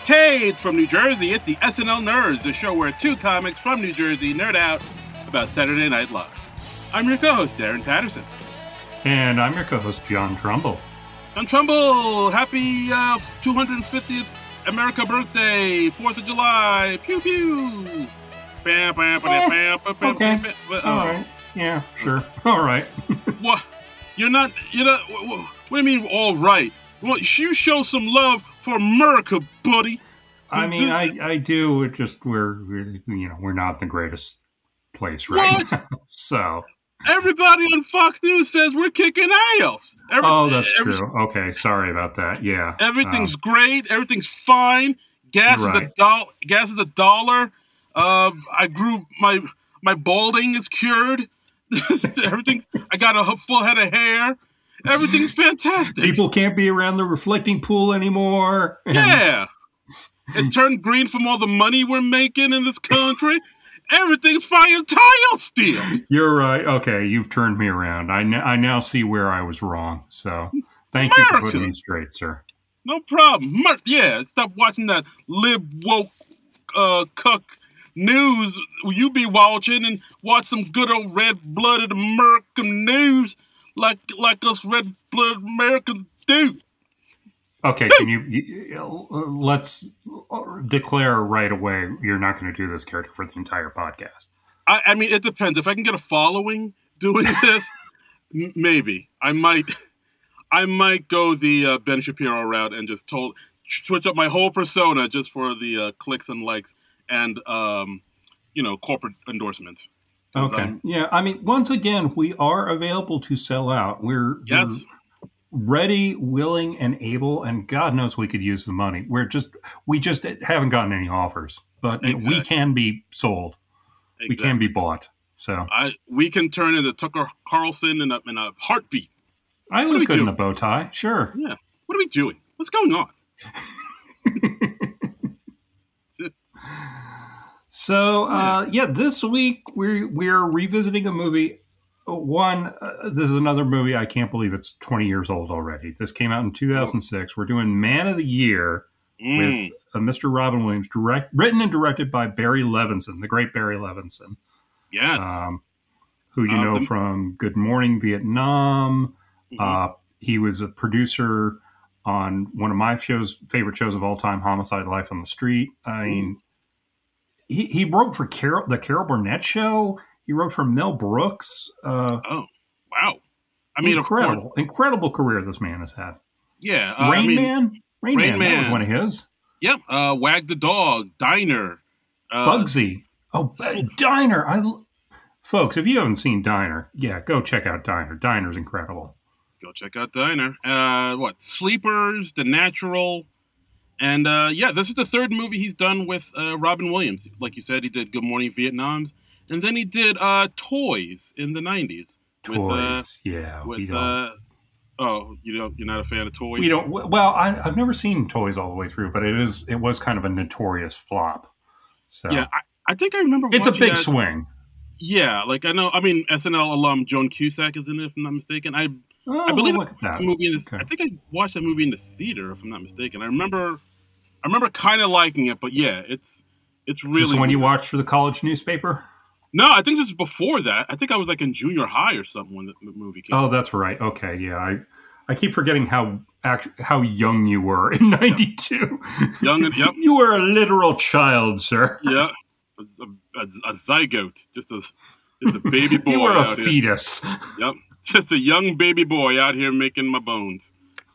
Cade from New Jersey, it's the SNL Nerds, the show where two comics from New Jersey nerd out about Saturday Night Live. I'm your co-host, Darren Patterson. And I'm your co-host, John Trumbull. John Trumbull, happy 250th America birthday, 4th of July, pew pew. Okay, all right, yeah, sure, all right. What? You're not, what do you mean, all right? Well, you show some love for America, buddy. I mean, I do. It just we're not the greatest place right now. So everybody on Fox News says we're kicking ass. That's true. Okay, sorry about that. Yeah, everything's great. Everything's fine. Gas is $1. I grew my balding is cured. Everything. I got a full head of hair. Everything's fantastic. People can't be around the reflecting pool anymore. Yeah. It turned green from all the money we're making in this country. Everything's fine tile steel. You're right. Okay, you've turned me around. I now see where I was wrong. So thank you for putting me straight, sir. No problem. Yeah, stop watching that lib woke cuck news you be watching and watch some good old red-blooded American news. Like us red-blooded Americans do. Okay, can you let's declare right away you're not going to do this character for the entire podcast. I mean, it depends. If I can get a following doing this, maybe I might go the Ben Shapiro route and just switch up my whole persona just for the clicks and likes and corporate endorsements. Okay. Yeah. I mean, once again, we are available to sell out. We're ready, willing, and able, and God knows we could use the money. We just haven't gotten any offers, but we can be sold. Exactly. We can be bought. So we can turn into Tucker Carlson in a heartbeat. I look good in a bow tie. Sure. Yeah. What are we doing? What's going on? So, this week we're revisiting a movie. This is another movie. I can't believe it's 20 years old already. This came out in 2006. We're doing Man of the Year with Mr. Robin Williams, written and directed by Barry Levinson, the great Barry Levinson. Yes. Who you know from Good Morning Vietnam. Mm-hmm. He was a producer on one of my favorite shows of all time, Homicide: Life on the Street. I mean, he wrote for the Carol Burnett Show. He wrote for Mel Brooks. Wow! I mean, incredible career this man has had. Yeah, Rain Man. That was one of his. Yep. Wag the Dog, Diner, Bugsy. Diner. Folks, if you haven't seen Diner, go check out Diner. Diner's incredible. Go check out Diner. Sleepers, The Natural. And this is the third movie he's done with Robin Williams. Like you said, he did Good Morning Vietnam. And then he did Toys in the 90s. Toys, you're not a fan of Toys? We don't. Well, I've never seen Toys all the way through, but it was kind of a notorious flop. So yeah, I think I remember. It's a big swing. Yeah, like I know. I mean, SNL alum Joan Cusack is in it, if I'm not mistaken. I believe look at that. Movie. I think I watched that movie in the theater, if I'm not mistaken. I remember kind of liking it, but yeah, it's really. Is this when you watched for the college newspaper? No, I think this is before that. I think I was like in junior high or something when the movie came out. Oh, that's right. Okay, yeah. I keep forgetting how young you were in '92. Young, yep. You were a literal child, sir. Yeah, a zygote, just a baby boy. You were a fetus. Here. Yep, just a young baby boy out here making my bones.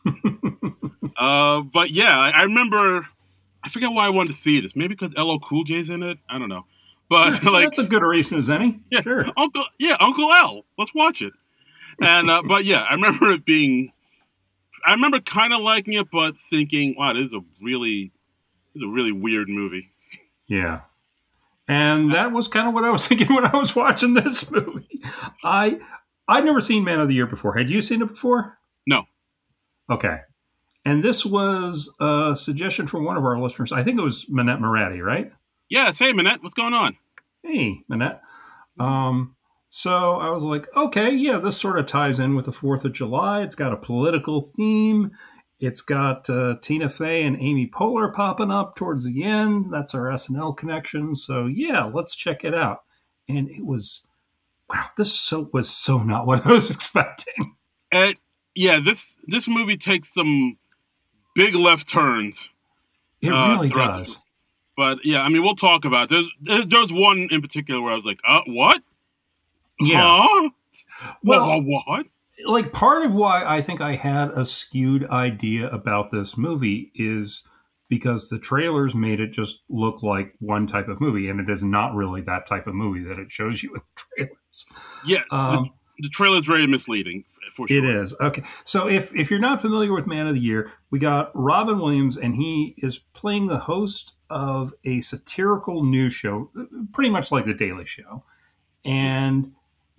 But yeah, I remember. I forget why I wanted to see this. Maybe because LL Cool J's in it. I don't know. But sure, that's a good reason as any. Yeah, sure. Uncle L. Let's watch it. And but yeah, I remember it being. I remember kind of liking it, but thinking, "Wow, this is a really weird movie." Yeah, and that was kind of what I was thinking when I was watching this movie. I'd never seen Man of the Year before. Had you seen it before? No. Okay, and this was a suggestion from one of our listeners. I think it was Manette Moratti, right? Yes. Hey, Manette, what's going on? Hey, Manette. So I was like, okay, yeah, this sort of ties in with the 4th of July. It's got a political theme. It's got Tina Fey and Amy Poehler popping up towards the end. That's our SNL connection. So yeah, let's check it out. And it was wow. Was so not what I was expecting. And yeah, this movie takes some big left turns. It really does. But yeah, I mean, we'll talk about it. There's one in particular where I was like, what? Yeah. Huh? Well, what? Like, part of why I think I had a skewed idea about this movie is because the trailers made it just look like one type of movie, and it is not really that type of movie that it shows you in the trailers. Yeah, the trailer is very misleading, for sure. It is. Okay, so if you're not familiar with Man of the Year, we got Robin Williams, and he is playing the host of a satirical news show, pretty much like The Daily Show. And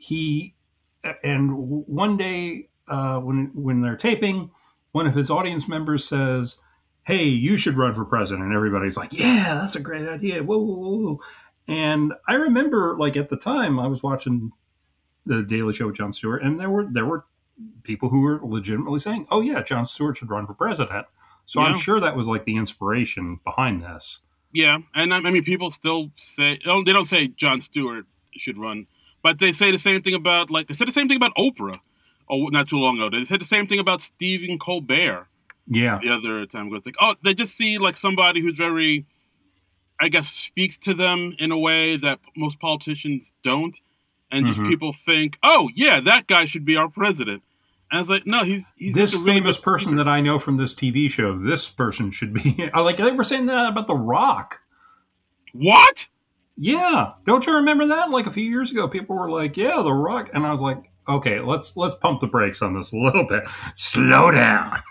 one day when they're taping, one of his audience members says, "Hey, you should run for president." And everybody's like, "Yeah, that's a great idea." Whoa, whoa, whoa. And I remember, like, at the time I was watching The Daily Show with Jon Stewart, and there were people who were legitimately saying, "Oh yeah, Jon Stewart should run for president." So I'm sure that was like the inspiration behind this. Yeah, and I mean, people still say, they don't say Jon Stewart should run, but they say the same thing about, like, they said the same thing about Oprah. Oh, not too long ago. They said the same thing about Stephen Colbert. Yeah. The other time, it's like, they just see like somebody who's very, I guess, speaks to them in a way that most politicians don't, and just people think, "Oh yeah, that guy should be our president." And I was like, no, he's this famous person that I know from this TV show. This person should be. Like, they were saying that about The Rock. What? Yeah, don't you remember that? Like, a few years ago, people were like, "Yeah, The Rock," and I was like, "Okay, let's pump the brakes on this a little bit. Slow down."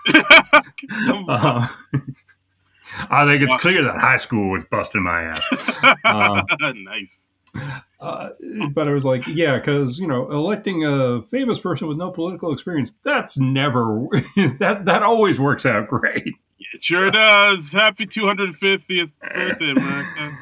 I think it's clear that high school was busting my ass. Nice. But I was like, yeah, because, electing a famous person with no political experience, that's never that always works out great. It sure does. Happy 250th birthday, America.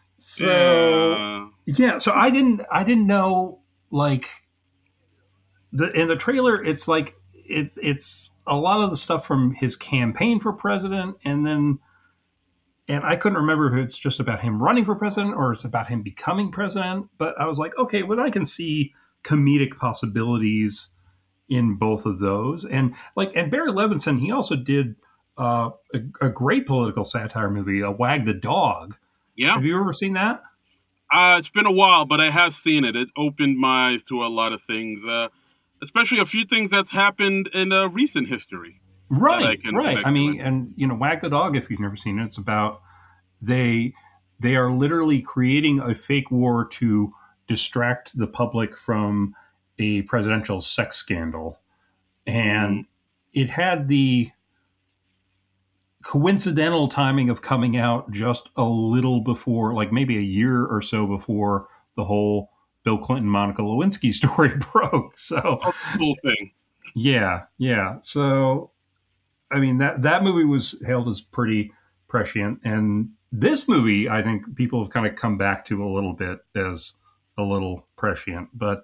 So so I didn't know, like, in the trailer, it's like it's a lot of the stuff from his campaign for president, and I couldn't remember if it's just about him running for president or it's about him becoming president. But I was like, okay, well, I can see comedic possibilities in both of those. And Barry Levinson, he also did a great political satire movie, Wag the Dog. Yeah. Have you ever seen that? It's been a while, but I have seen it. It opened my eyes to a lot of things, especially a few things that's happened in recent history. Right. I mean, and Wag the Dog, if you've never seen it, it's about they are literally creating a fake war to distract the public from a presidential sex scandal. And it had the coincidental timing of coming out just a little before, like maybe a year or so before the whole Bill Clinton, Monica Lewinsky story broke. So, cool thing. Yeah. So, I mean, that movie was hailed as pretty prescient, and this movie, I think people have kind of come back to a little bit as a little prescient, but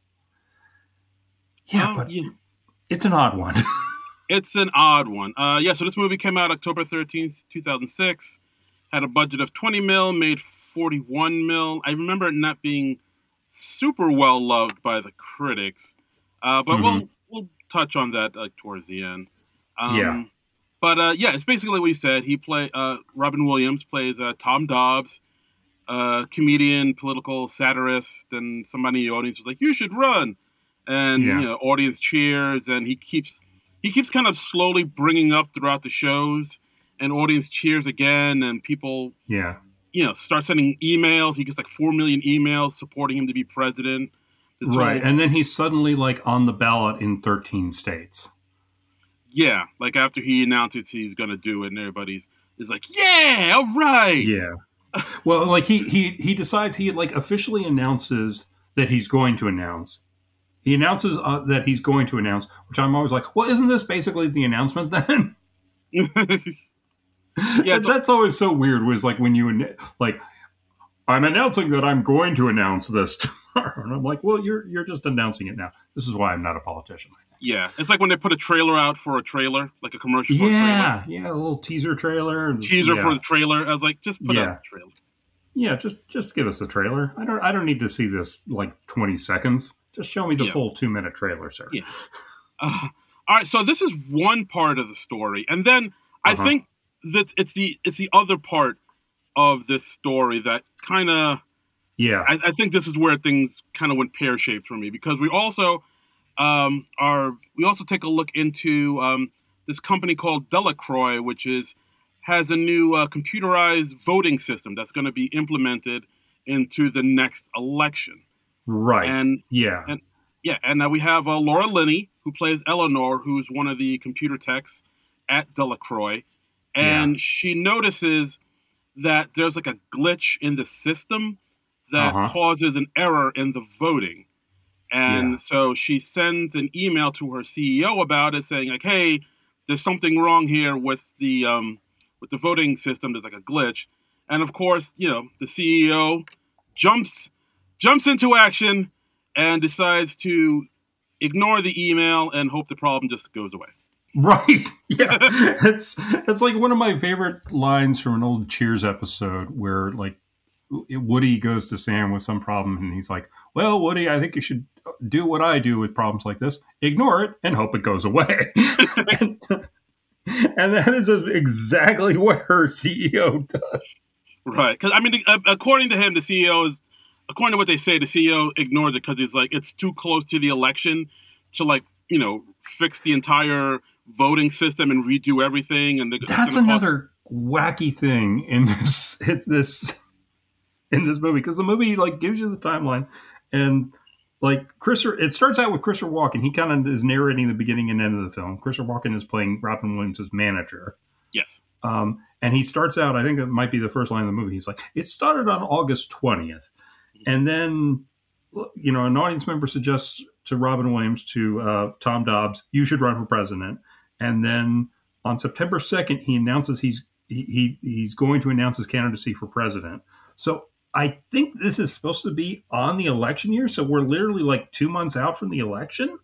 it's an odd one. It's an odd one. So this movie came out October 13th, 2006, had a budget of 20 mil, made 41 mil. I remember it not being super well loved by the critics, but we'll touch on that towards the end. But it's basically what he said. He Robin Williams plays Tom Dobbs, comedian, political satirist, and somebody in the audience was like, "You should run," and audience cheers, and he keeps kind of slowly bringing up throughout the shows, and audience cheers again, and people start sending emails. He gets like 4 million emails supporting him to be president. And then he's suddenly like on the ballot in 13 states. Yeah, like after he announces he's going to do it, and everybody's is like, "Yeah, all right." Yeah. Well, like he decides, he like officially announces that he's going to announce. He announces that he's going to announce, which I'm always like, well, isn't this basically the announcement then? That's always so weird. Was like when you like, I'm announcing that I'm going to announce this. And I'm like, well, you're just announcing it now. This is why I'm not a politician, I think. Yeah, it's like when they put a trailer out for a trailer, like a commercial for a Yeah, trailer. yeah, a little teaser trailer. Teaser Yeah, for the trailer. I was like, just put out yeah, the trailer. yeah. Just give us a trailer. I don't need to see this like 20 seconds. Just show me the Yeah. full 2-minute trailer, sir. Yeah. All right, so this is one part of the story, and then I Uh-huh. think that it's the other part of this story that kind of Yeah. I think this is where things kind of went pear shaped for me, because we also take a look into this company called Delacroix, which has a new computerized voting system that's going to be implemented into the next election. Right. And Yeah. and yeah, and now we have Laura Linney, who plays Eleanor, who's one of the computer techs at Delacroix, and she notices that there's like a glitch in the system that causes an error in the voting. And so she sends an email to her CEO about it, saying like, "Hey, there's something wrong here with the voting system. There's like a glitch." And of course, the CEO jumps into action and decides to ignore the email and hope the problem just goes away. Right. Yeah. it's like one of my favorite lines from an old Cheers episode where like Woody goes to Sam with some problem and he's like, "Well, Woody, I think you should do what I do with problems like this. Ignore it and hope it goes away." And that is exactly what her CEO does. Right. Because, I mean, according to him, according to what they say, the CEO ignores it because he's like, it's too close to the election to, like, fix the entire voting system and redo everything. And that's another wacky thing in this movie, because the movie like gives you the timeline, and like it starts out with Christopher Walken. He kind of is narrating the beginning and end of the film. Christopher Walken is playing Robin Williams' manager. Yes. And he starts out, I think it might be the first line of the movie. He's like, "It started on August 20th." And then, an audience member suggests to Robin Williams, to Tom Dobbs, "You should run for president." And then on September 2nd, he announces he's going to announce his candidacy for president. So I think this is supposed to be on the election year. So we're literally like 2 months out from the election.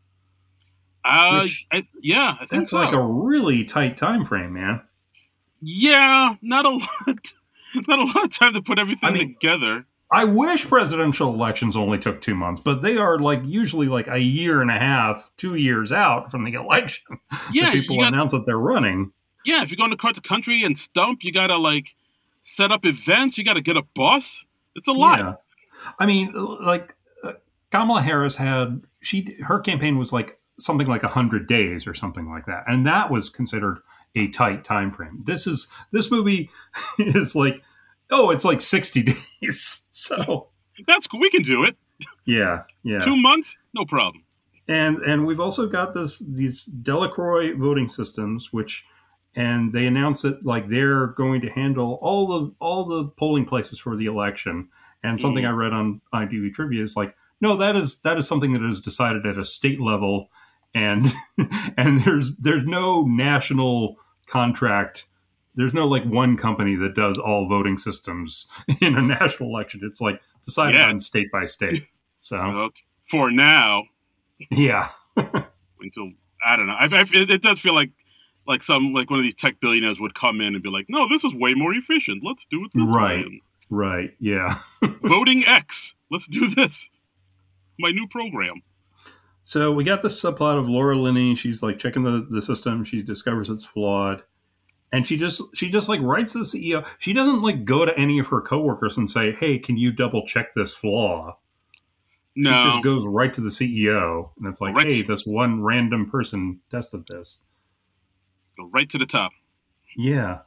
I think that's so. Like a really tight time frame, man. Yeah, not a lot of time to put everything together. I wish presidential elections only took 2 months, but they are like usually like a year and a half, 2 years out from the election. Yeah, people announce that they're running. Yeah, if you're going to across the country and stump, you got to like set up events. You got to get a bus. It's a lot. Yeah. I mean, like Kamala Harris her campaign was like something like 100 days or something like that, and that was considered a tight time frame. This movie is like, it's like 60 days. So that's cool. We can do it. Yeah. 2 months, no problem. And we've also got these Delacroix voting systems, and they announce that like they're going to handle all the polling places for the election. And something I read on IMDb Trivia is like, no, that is something that is decided at a state level, and and there's no national contract. There's no like one company that does all voting systems in a national election. It's like decided on state by state. So for now, yeah. Until I don't know. It does feel like one of these tech billionaires would come in and be like, "No, this is way more efficient. Let's do it this way." Right. Yeah. Voting X. Let's do this. My new program. So we got this subplot of Laura Linney. She's like checking the system. She discovers it's flawed. And she just like writes to the CEO. She doesn't like go to any of her coworkers and say, "Hey, can you double check this flaw?" No. She just goes right to the CEO. And it's like, "Hey, this one random person tested this." Go right to the top. Yeah.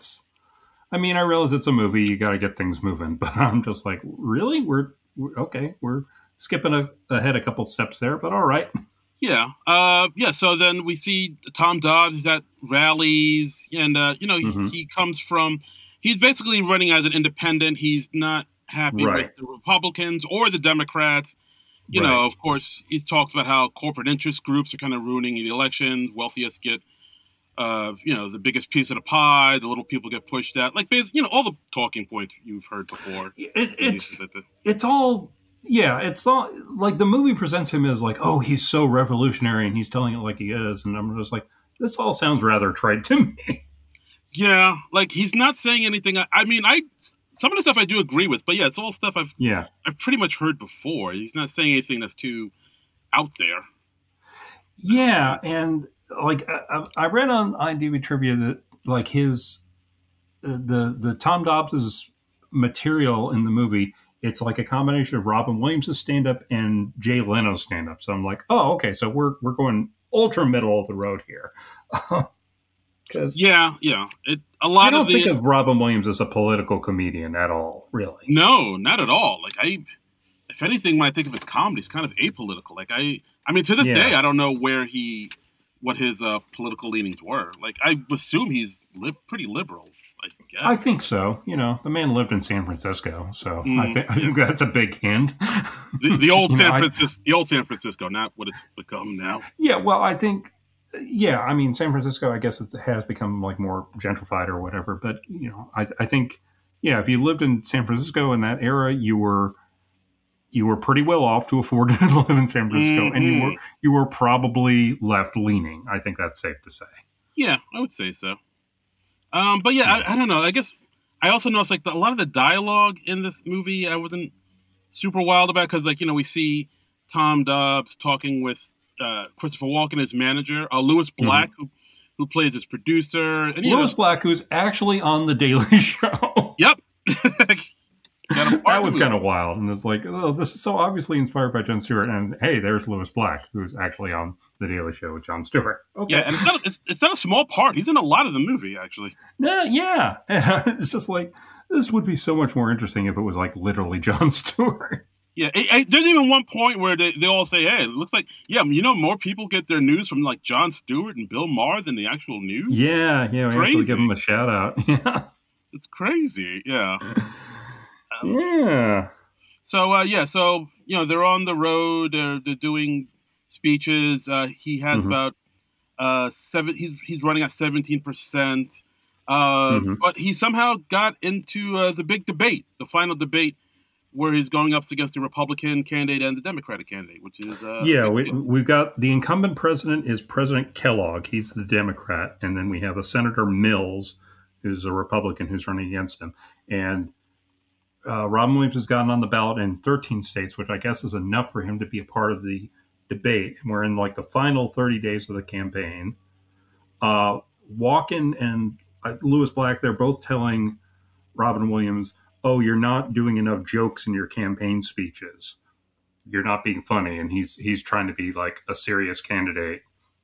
I realize it's a movie. You got to get things moving. But I'm just like, really? We're okay. We're skipping ahead a couple steps there, but all right. Yeah. So then we see Tom Dobbs. He's at rallies, and he comes from. He's basically running as an independent. He's not happy with the Republicans or the Democrats. You know, of course, he talks about how corporate interest groups are kind of ruining the elections. Wealthiest get, the biggest piece of the pie. The little people get pushed out. Like, all the talking points you've heard before. It's all yeah, it's not like the movie presents him as like, oh, he's so revolutionary and he's telling it like he is. And I'm just like, this all sounds rather trite to me. Yeah, like he's not saying anything. I mean, some of the stuff I do agree with, but yeah, it's all stuff Yeah. I've pretty much heard before. He's not saying anything that's too out there. Yeah. And like, I read on IMDb trivia that like the Tom Dobbs's material in the movie, it's like a combination of Robin Williams' stand up and Jay Leno's stand up. So I'm like, oh, okay, so we're going ultra middle of the road here. Because yeah, a lot. I don't think of Robin Williams as a political comedian at all, really. No, not at all. Like if anything, when I think of his comedy, it's kind of apolitical. Like I mean, to this day, I don't know what his political leanings were. Like I assume he's pretty liberal. I think so. You know, the man lived in San Francisco, so I think that's a big hint. The old San Francisco, not what it's become now. Yeah, well, I think. Yeah, I mean, San Francisco, I guess it has become like more gentrified or whatever. But you know, I think, yeah, if you lived in San Francisco in that era, you were pretty well off to afford to live in San Francisco, and you were probably left leaning. I think that's safe to say. Yeah, I would say so. But yeah, I don't know. I guess I also noticed like a lot of the dialogue in this movie I wasn't super wild about because like, you know, we see Tom Dobbs talking with Christopher Walken, his manager, Louis Black, who plays his producer. And, Louis Black, who's actually on The Daily Show. Yep. That was kind of wild. And it's like, oh, this is so obviously inspired by Jon Stewart. And hey, there's Louis Black, who's actually on The Daily Show with Jon Stewart. Okay. Yeah, and it's not a small part. He's in a lot of the movie, actually. Yeah. It's just like, this would be so much more interesting if it was like literally Jon Stewart. Yeah, there's even one point where they all say, hey, it looks like, yeah, you know, more people get their news from like Jon Stewart and Bill Maher than the actual news. Yeah, we actually give them a shout out. Yeah. It's crazy, yeah. Yeah. So, so, you know, they're on the road, they're doing speeches. He has about he's running at 17%. But he somehow got into the big debate, the final debate, where he's going up against the Republican candidate and the Democratic candidate, which is... we've got the incumbent president is President Kellogg. He's the Democrat. And then we have a Senator Mills, who's a Republican, who's running against him. And Robin Williams has gotten on the ballot in 13 states, which I guess is enough for him to be a part of the debate. And we're in like the final 30 days of the campaign. Walken and Louis Black, they're both telling Robin Williams, oh, you're not doing enough jokes in your campaign speeches. You're not being funny. And he's trying to be like a serious candidate.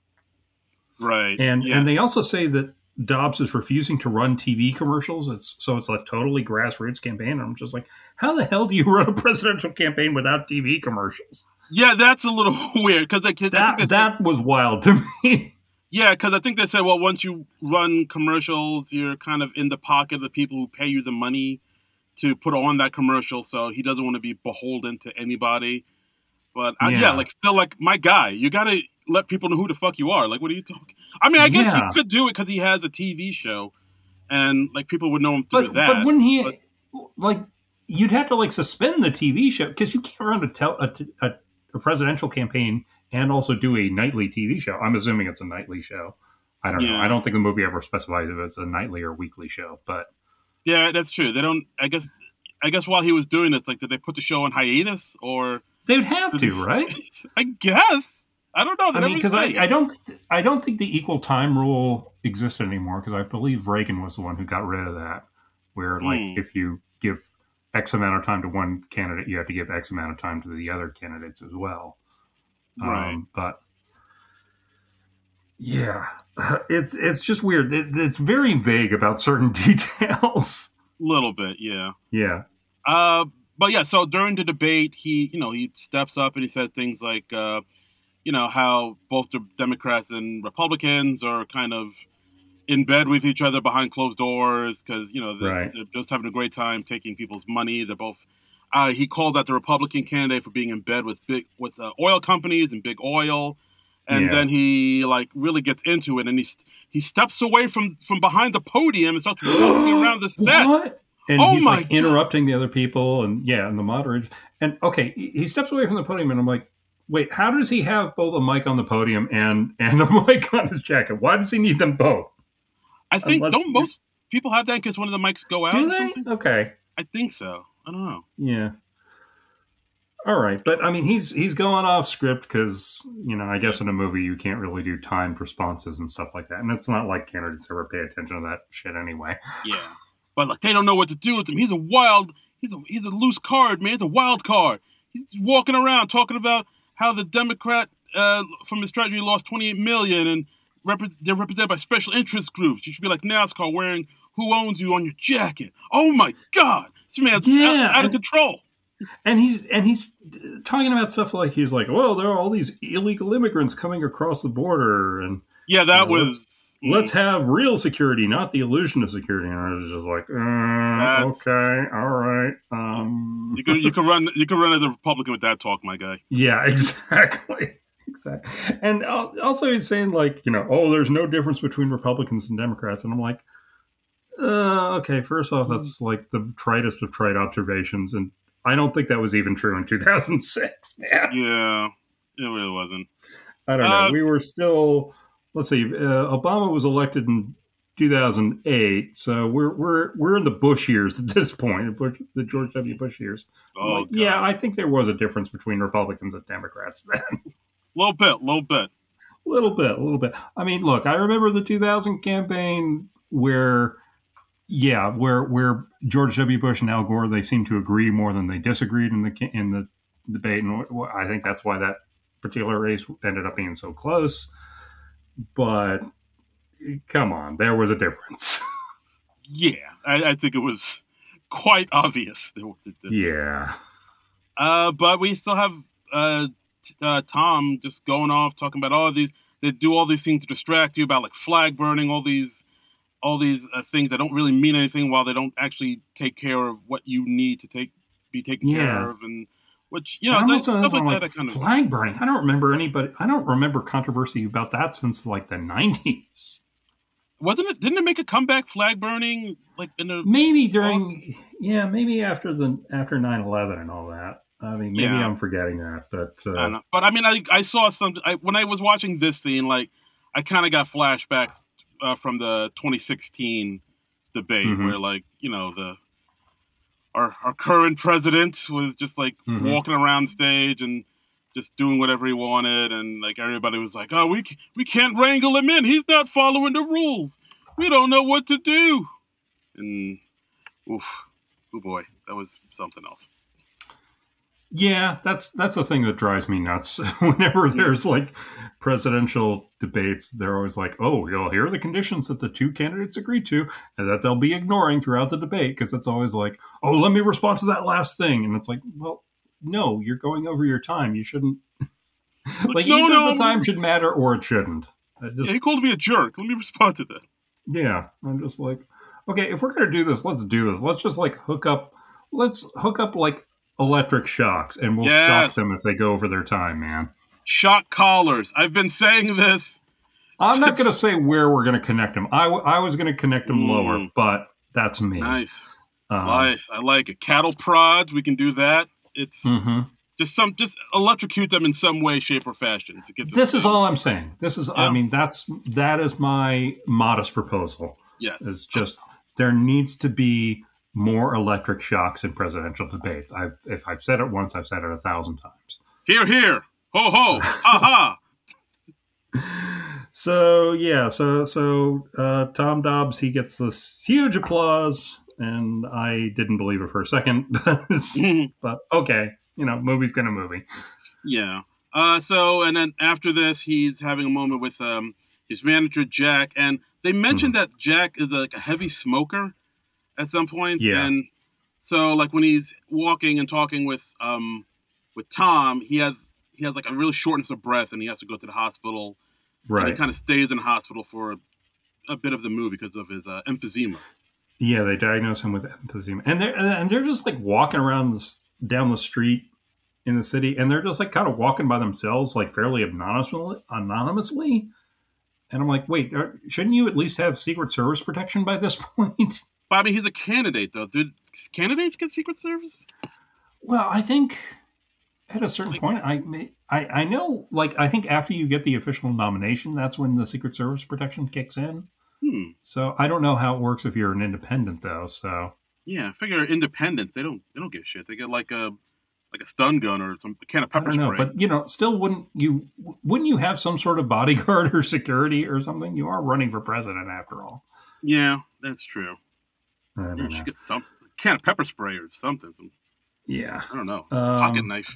Right. And they also say that Dobbs is refusing to run TV commercials. It's a totally grassroots campaign. I'm just like, how the hell do you run a presidential campaign without TV commercials? Yeah, that's a little weird. Cause that was wild to me. Yeah, because I think they said, well, once you run commercials, you're kind of in the pocket of the people who pay you the money to put on that commercial, so he doesn't want to be beholden to anybody. But still, like, my guy, you got to let people know who the fuck you are. Like, what are you talking? I mean, I guess he could do it because he has a TV show, and like people would know him through that. But wouldn't he like? You'd have to like suspend the TV show because you can't run a presidential campaign and also do a nightly TV show. I'm assuming it's a nightly show. I don't know. I don't think the movie ever specifies if it's a nightly or weekly show, but. Yeah, that's true. They don't. I guess while he was doing it, like, did they put the show on hiatus or? They would have to, right? I guess. I don't know. I mean, because I don't think the equal time rule exists anymore. Because I believe Reagan was the one who got rid of that, where like if you give X amount of time to one candidate, you have to give X amount of time to the other candidates as well. Right. But yeah, it's just weird. It's very vague about certain details. A little bit, yeah. Yeah. But yeah, so during the debate, he steps up and he says things like, how both the Democrats and Republicans are kind of in bed with each other behind closed doors because, they're just having a great time taking people's money. They're both. He called out the Republican candidate for being in bed with oil companies and big oil. And then he like really gets into it, and he steps away from behind the podium and starts walking around the set. What? and Oh he's my like god! interrupting the other people, and and the moderators. And okay, he steps away from the podium, and I'm like, wait, how does he have both a mic on the podium and a mic on his jacket? Why does he need them both? I think Unless don't most people have that because one of the mics go out do or they? something? Okay, I think so. I don't know. yeah. All right, but I mean, he's going off script because I guess in a movie you can't really do timed responses and stuff like that, and it's not like candidates ever pay attention to that shit anyway. Yeah, but like they don't know what to do with him. He's a loose card, man. He's a wild card. He's walking around talking about how the Democrat from his strategy lost 28 million and they're represented by special interest groups. You should be like NASCAR wearing "Who owns you" on your jacket. Oh my god, this man's out of control. And he's talking about stuff like he's like, well, there are all these illegal immigrants coming across the border, and yeah, that was let's have real security, not the illusion of security. And I was just like, okay, all right. You can run as a Republican with that talk, my guy. Yeah, exactly. Exactly. And also he's saying like, oh, there's no difference between Republicans and Democrats, and I'm like, okay. First off, that's like the tritest of trite observations, and I don't think that was even true in 2006, man. Yeah, it really wasn't. I don't know. We were still, let's see, Obama was elected in 2008, so we're in the Bush years at this point, the George W. Bush years. Oh, like, yeah, I think there was a difference between Republicans and Democrats then. Little bit. I mean, look, I remember the 2000 campaign where George W. Bush and Al Gore, they seemed to agree more than they disagreed in the debate, and I think that's why that particular race ended up being so close. But come on, there was a difference. Yeah, I think it was quite obvious. Yeah. But we still have Tom just going off talking about all of these. They do all these things to distract you about like flag burning, all these things that don't really mean anything, while they don't actually take care of what you need to be taken care of, and which stuff like that. Kind of flag burning. I don't remember controversy about that since like the 90s. Wasn't it? Didn't it make a comeback? Flag burning, like in the maybe after 9/11 and all that. I mean, maybe I'm forgetting that, but I don't know. But I mean, I saw when I was watching this scene, like I kind of got flashbacks from the 2016 debate, where like our current president was just like walking around stage and just doing whatever he wanted, and like everybody was like, "Oh, we can't wrangle him in. He's not following the rules. We don't know what to do." And oh boy, that was something else. Yeah, that's the thing that drives me nuts. Whenever there's like presidential debates, they're always like, "Oh, here are the conditions that the two candidates agreed to, and that they'll be ignoring throughout the debate." Because it's always like, "Oh, let me respond to that last thing," and it's like, "Well, no, you're going over your time. You shouldn't." Like either the time should matter or it shouldn't. He called me a jerk. Let me respond to that. Yeah, I'm just like, okay, if we're gonna do this, let's do this. Let's just like hook up like electric shocks, and we'll shock them if they go over their time, man. Shock collars. I've been saying this. I'm not going to say where we're going to connect them. I was going to connect them lower, but that's me. Nice. Nice. I like it. Cattle prods. We can do that. It's just electrocute them in some way, shape, or fashion to get this is all I'm saying. This is, I mean, that is my modest proposal. Yes. It's just, there needs to be more electric shocks in presidential debates. If I've said it once, I've said it 1,000 times. Hear, hear. Ho, ho. Ha, ha. So, yeah. So Tom Dobbs, he gets this huge applause, and I didn't believe it for a second. But, okay. Movie's gonna movie. Yeah. And then after this, he's having a moment with his manager, Jack. And they mentioned that Jack is like a heavy smoker at some point. Yeah. And so like when he's walking and talking with Tom, he has like a real shortness of breath, and he has to go to the hospital. Right. And he kind of stays in the hospital for a bit of the movie because of his emphysema. Yeah, they diagnose him with emphysema. And they're just like walking around down the street in the city, and they're just like kind of walking by themselves, like fairly anonymously. And I'm like, wait, shouldn't you at least have Secret Service protection by this point? But I mean, he's a candidate, though. Did candidates get Secret Service? Well, I think at a certain point, I know, like, I think after you get the official nomination, that's when the Secret Service protection kicks in. So I don't know how it works if you're an independent, though. So yeah, I figure independents they don't give shit. They get like a stun gun or a can of pepper spray. But still, wouldn't you have some sort of bodyguard or security or something? You are running for president after all. Yeah, that's true. You should get some can of pepper spray or something. Yeah, I don't know. Pocket knife.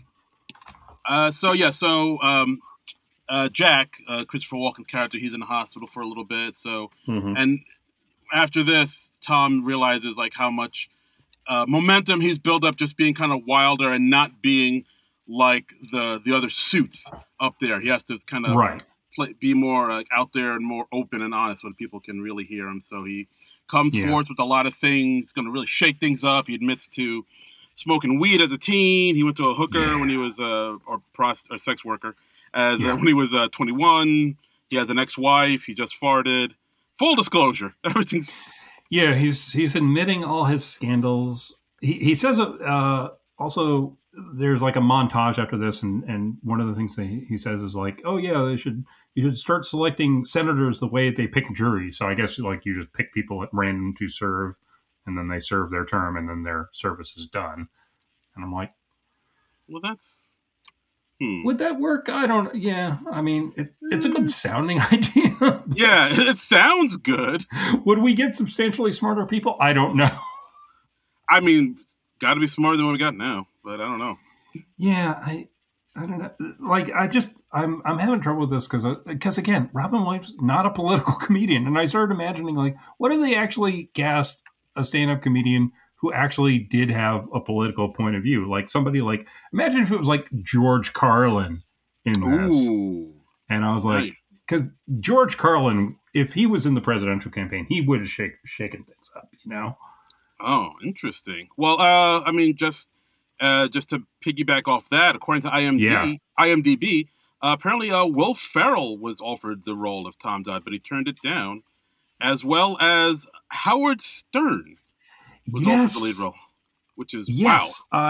Jack, Christopher Walken's character, he's in the hospital for a little bit. So, and after this, Tom realizes like how much momentum he's built up, just being kind of wilder and not being like the other suits up there. He has to kind of be more out there and more open and honest so that people can really hear him. So he comes forth with a lot of things, going to really shake things up. He admits to smoking weed as a teen. He went to a hooker when he was or sex worker when he was 21. He has an ex-wife. He just farted. Full disclosure, everything's. Yeah, he's admitting all his scandals. He says also there's like a montage after this, and one of the things that he says is like, oh yeah, you should start selecting senators the way they pick juries. So I guess like you just pick people at random to serve, and then they serve their term, and then their service is done. And I'm like, well, that's. Would that work? I don't. Yeah, I mean, it's a good sounding idea. Yeah, it sounds good. Would we get substantially smarter people? I don't know. I mean, got to be smarter than what we got now, but I don't know. Yeah, I don't know. Like, I'm having trouble with this because again, Robin Williams not a political comedian, and I started imagining like, what if they actually cast a stand-up comedian who actually did have a political point of view. Like somebody like, imagine if it was like George Carlin in this. Ooh, and I was like, because George Carlin, if he was in the presidential campaign, he would have shaken things up, you know? Oh, interesting. Well, I mean, just to piggyback off that, according to IMDb, apparently Will Ferrell was offered the role of Tom Dodd, but he turned it down, as well as Howard Stern. Was offered the lead role, which is wow.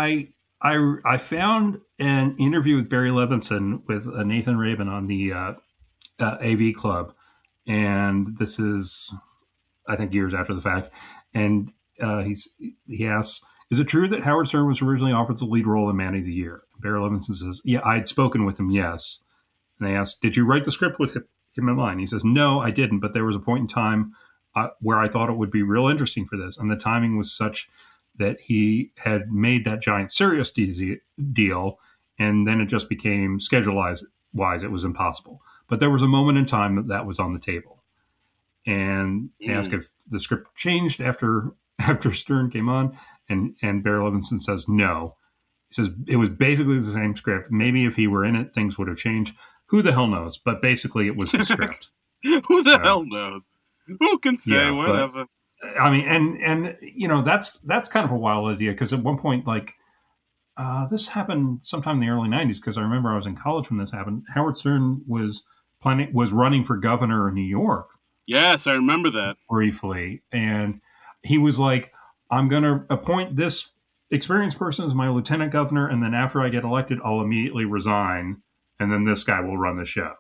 I found an interview with Barry Levinson with Nathan Rabin on the AV Club, and this is, I think, years after the fact. And he asks, "Is it true that Howard Stern was originally offered the lead role in Man of the Year?" Barry Levinson says, "Yeah, I'd spoken with him. Yes." And they ask, "Did you write the script with him in mind?" He says, "No, I didn't, but there was a point in time where I thought it would be real interesting for this. And the timing was such that he had made that giant Sirius deal, and then it just became schedule-wise, it was impossible. But there was a moment in time that was on the table." And he asked if the script changed after Stern came on, and Barry Levinson says no. He says it was basically the same script. Maybe if he were in it, things would have changed. Who the hell knows? But basically, it was the script. Who the hell knows? Who can say whatever? But, I mean, and you know, that's kind of a wild idea because at one point, like, this happened sometime in the early 90s because I remember I was in college when this happened. Howard Stern was running for governor in New York. Yes, I remember that. Briefly. And he was like, I'm going to appoint this experienced person as my lieutenant governor, and then after I get elected, I'll immediately resign, and then this guy will run the show.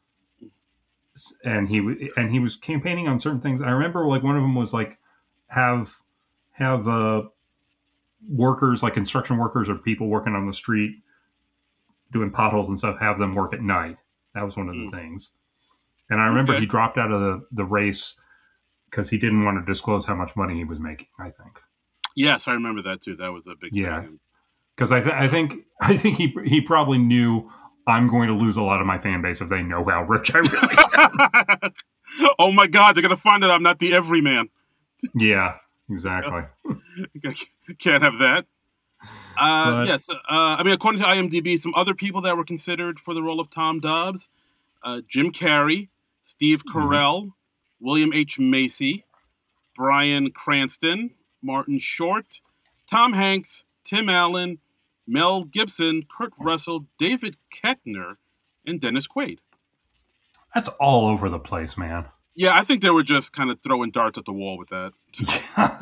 And he was campaigning on certain things. I remember like one of them was like have workers, like construction workers or people working on the street doing potholes and stuff, have them work at night. That was one of the things. And I remember he dropped out of the race because he didn't want to disclose how much money he was making, I think. Yes, I remember that too. That was a big thing. Because I think he probably knew, I'm going to lose a lot of my fan base if they know how rich I really am. Oh my God, they're going to find out I'm not the everyman. Yeah, exactly. Can't have that. Yes, I mean, according to IMDb, some other people that were considered for the role of Tom Dobbs, Jim Carrey, Steve Carell, William H. Macy, Bryan Cranston, Martin Short, Tom Hanks, Tim Allen, Mel Gibson, Kurt Russell, David Koechner, and Dennis Quaid. That's all over the place, man. Yeah, I think they were just kind of throwing darts at the wall with that. Yeah,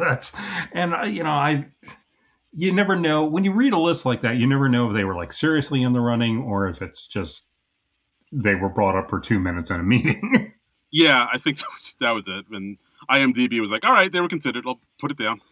you never know when you read a list like that. You never know if they were like seriously in the running or if it's just they were brought up for 2 minutes in a meeting. Yeah, I think that was it. And IMDb was like, all right, they were considered. I'll put it down.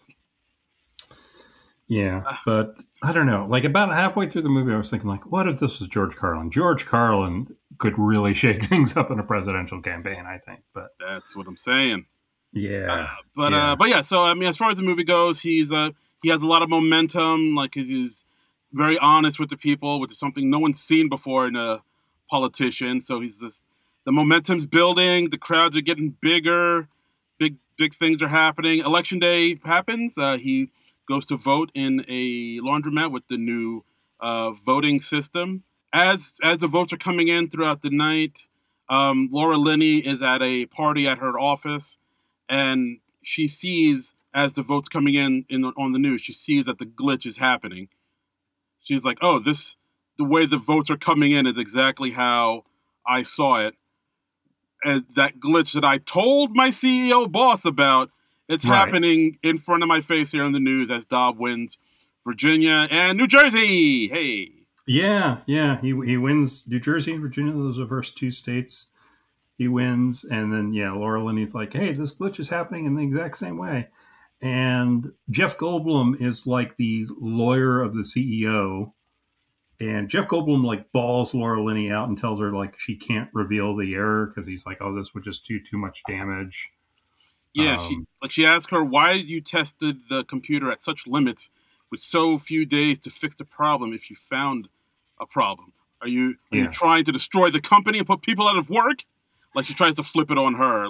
Yeah, but I don't know. Like about halfway through the movie, I was thinking, like, what if this was George Carlin? George Carlin could really shake things up in a presidential campaign, I think. But that's what I'm saying. Yeah, but yeah. So I mean, as far as the movie goes, he has a lot of momentum. Like he's very honest with the people, which is something no one's seen before in a politician. So the momentum's building. The crowds are getting bigger. Big things are happening. Election day happens. He goes to vote in a laundromat with the new voting system. As the votes are coming in throughout the night, Laura Linney is at a party at her office, and she sees, as the votes coming in on the news, she sees that the glitch is happening. She's like, oh, the way the votes are coming in is exactly how I saw it. And that glitch that I told my CEO boss about, it's happening in front of my face here on the news as Dobb wins Virginia and New Jersey. Hey. Yeah. He wins New Jersey and Virginia. Those are the first two states he wins. And then, Laura Linney's like, hey, this glitch is happening in the exact same way. And Jeff Goldblum is like the lawyer of the CEO. And Jeff Goldblum like balls Laura Linney out and tells her like she can't reveal the error because he's like, oh, this would just do too much damage. Yeah, she asked her, why you tested the computer at such limits with so few days to fix the problem if you found a problem? Are you trying to destroy the company and put people out of work? Like she tries to flip it on her.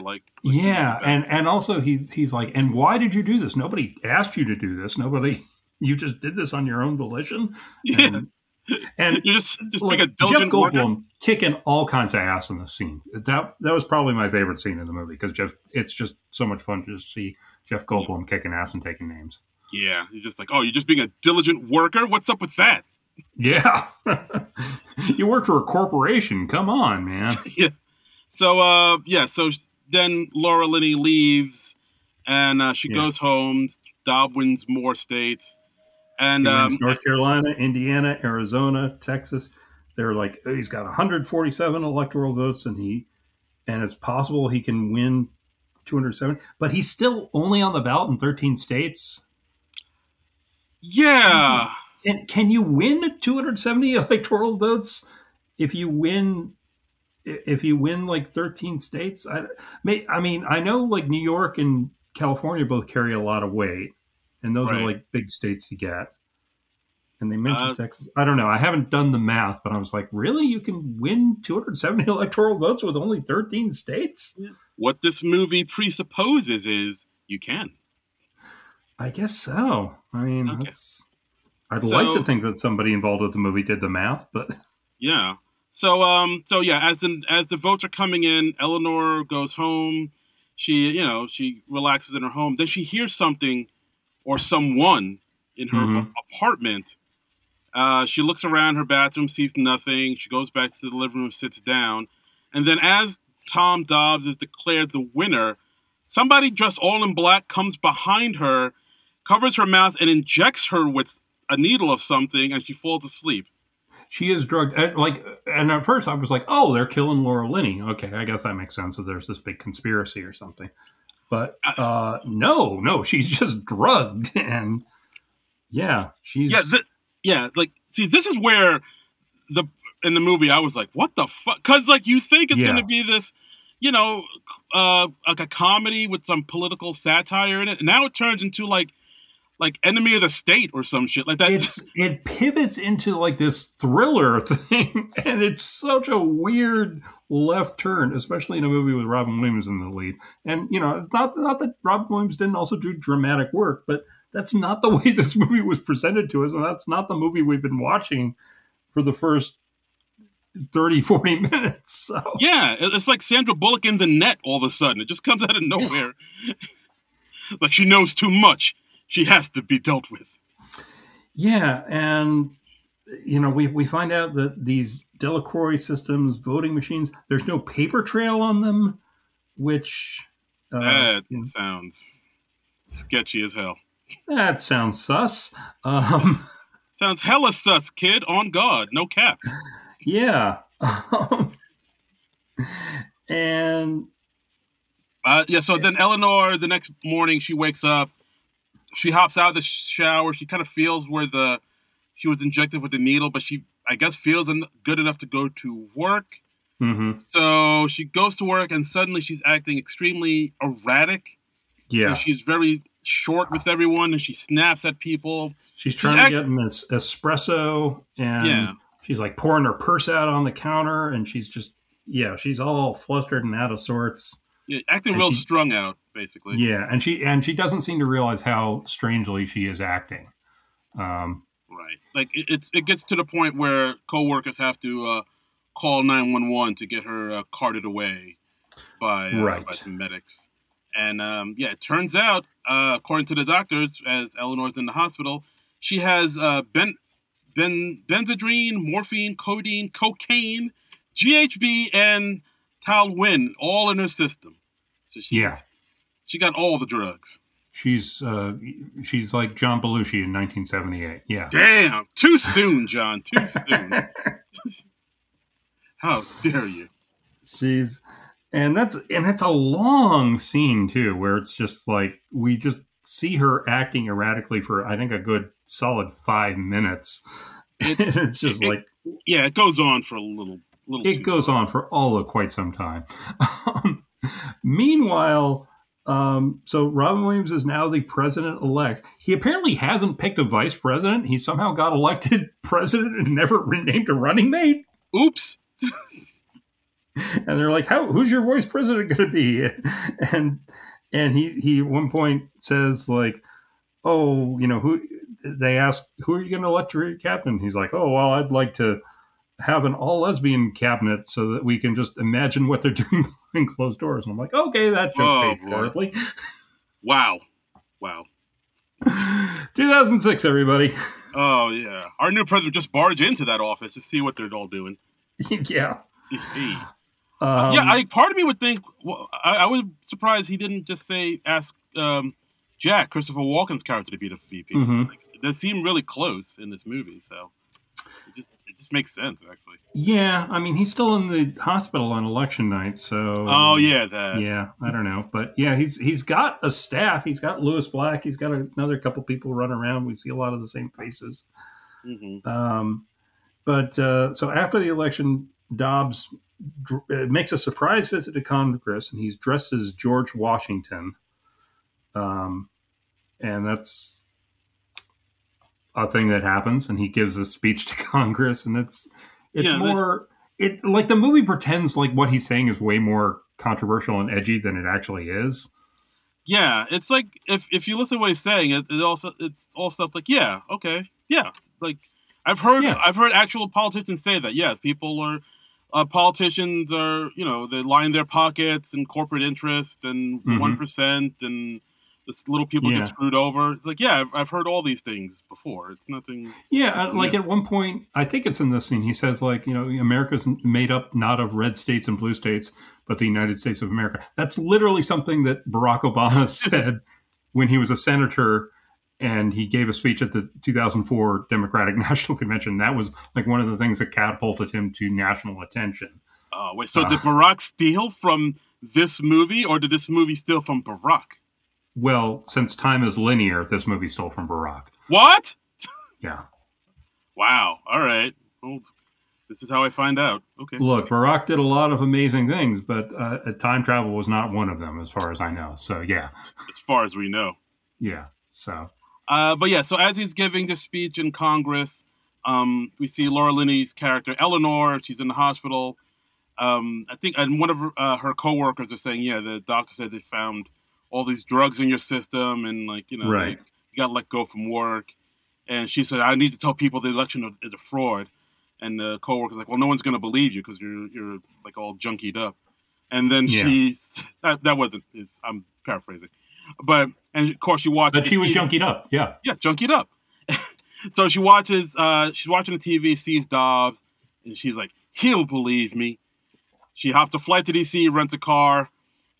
And also he's like, and why did you do this? Nobody asked you to do this. You just did this on your own volition. Yeah. And you're just like a diligent Jeff Goldblum kicking all kinds of ass in the scene. That was probably my favorite scene in the movie because it's just so much fun to just see Jeff Goldblum kicking ass and taking names. Yeah, you're just like, oh, you're just being a diligent worker? What's up with that? Yeah. You work for a corporation. Come on, man. Yeah. So, so then Laura Linney leaves and she goes home. Dobb wins more states. And North Carolina, Indiana, Arizona, Texas. They're like, he's got 147 electoral votes, and it's possible he can win 207, but he's still only on the ballot in 13 states. Yeah. And can you win 270 electoral votes if you win like 13 states? I mean, I know like New York and California both carry a lot of weight. And those are like big states to get. And they mentioned Texas. I don't know. I haven't done the math, but I was like, really? You can win 270 electoral votes with only 13 states? What this movie presupposes is you can. I guess so. I mean, I'd like to think that somebody involved with the movie did the math, but yeah. So as the votes are coming in, Eleanor goes home. She relaxes in her home. Then she hears something or someone in her apartment. She looks around her bathroom, sees nothing. She goes back to the living room, sits down. And then as Tom Dobbs is declared the winner, somebody dressed all in black comes behind her, covers her mouth, and injects her with a needle of something, and she falls asleep. She is drugged. And at first I was like, oh, they're killing Laura Linney. Okay, I guess that makes sense. So there's this big conspiracy or something. But no, she's just drugged, and she's see, this is where in the movie I was like, what the fuck? Because like you think it's going to be this, like a comedy with some political satire in it, and now it turns into like Enemy of the State or some shit like that. It pivots into like this thriller thing, and it's such a weird left turn, especially in a movie with Robin Williams in the lead. And it's not that Robin Williams didn't also do dramatic work, but that's not the way this movie was presented to us, and that's not the movie we've been watching for the first 30, 40 minutes. So. Yeah, it's like Sandra Bullock in The Net all of a sudden. It just comes out of nowhere. Like she knows too much. She has to be dealt with. Yeah, and we find out that these Delacroix systems, voting machines, there's no paper trail on them. which That sounds sketchy as hell. that sounds sus. Sounds hella sus, kid. On God, no cap. Yeah. And yeah. So then Eleanor, the next morning, she wakes up. She hops out of the shower. She kind of feels where she was injected with the needle, but she, I guess, feels good enough to go to work. mm-hmm. So she goes to work, and suddenly she's acting extremely erratic. Yeah. She's very short with everyone, and she snaps at people. She's trying to get an espresso, and she's like pouring her purse out on the counter, and she's just, she's all flustered and out of sorts. Yeah, acting real strung out, basically. Yeah, and she doesn't seem to realize how strangely she is acting. Right. Like, it gets to the point where coworkers have to call 911 to get her carted away by some medics. And, it turns out, according to the doctors, as Eleanor's in the hospital, she has benzedrine, morphine, codeine, cocaine, GHB, and Talwin all in her system. So she got all the drugs. She's like John Belushi in 1978. Yeah. Damn. Too soon, John. Too soon. How dare you? And that's a long scene too, where it's just like we just see her acting erratically for I think a good solid 5 minutes. It's just it goes on for a little. It goes on for all of quite some time. Meanwhile, so Robin Williams is now the president-elect. He apparently hasn't picked a vice president. He somehow got elected president and never named a running mate. Oops. And they're like, who's your vice president going to be? And he at one point says like, oh, who, they ask, who are you going to elect to your cabinet? He's like, oh, well, I'd like to have an all-lesbian cabinet so that we can just imagine what they're doing behind closed doors. And I'm like, okay, that joke's aged terribly. Wow. 2006, everybody. Oh, yeah. Our new president just barged into that office to see what they're all doing. Yeah. Part of me would think, I was surprised he didn't just ask Jack, Christopher Walken's character, to be the VP. Mm-hmm. They seem really close in this movie, so it just makes sense, actually. Yeah, I mean, he's still in the hospital on election night, so... Oh, yeah, that. Yeah, I don't know. But, yeah, he's got a staff. He's got Lewis Black. He's got another couple people running around. We see a lot of the same faces. Mm-hmm. So after the election, Dobbs makes a surprise visit to Congress, and he's dressed as George Washington. And that's a thing that happens, and he gives a speech to Congress, and it's more like the movie pretends like what he's saying is way more controversial and edgy than it actually is. Yeah, it's like if you listen to what he's saying, it's all stuff like like I've heard actual politicians say that. Yeah, politicians are they line their pockets and corporate interest and 1% and this little people get screwed over. It's like, I've heard all these things before. It's nothing. Yeah, like at one point, I think it's in this scene, he says, like, America's made up not of red states and blue states, but the United States of America. That's literally something that Barack Obama said when he was a senator and he gave a speech at the 2004 Democratic National Convention. That was like one of the things that catapulted him to national attention. Oh, wait, so did Barack steal from this movie, or did this movie steal from Barack? Well, since time is linear, this movie stole from Barack. What? Yeah. Wow. All right. Well, this is how I find out. Okay. Look, Barack did a lot of amazing things, but time travel was not one of them, as far as I know. So, yeah. As far as we know. Yeah. So. So as he's giving this speech in Congress, we see Laura Linney's character, Eleanor. She's in the hospital. I think and one of her coworkers are saying, the doctor said they found all these drugs in your system, and right. You got let go from work. And she said, I need to tell people the election is a fraud. And the coworker's like, well, no one's going to believe you because you're like all junkied up. And then that wasn't his, I'm paraphrasing. And of course she watched. But she was junkied up. Yeah. Yeah. Junkied up. So she's watching the TV, sees Dobbs, and she's like, he'll believe me. She hops a flight to DC, rents a car.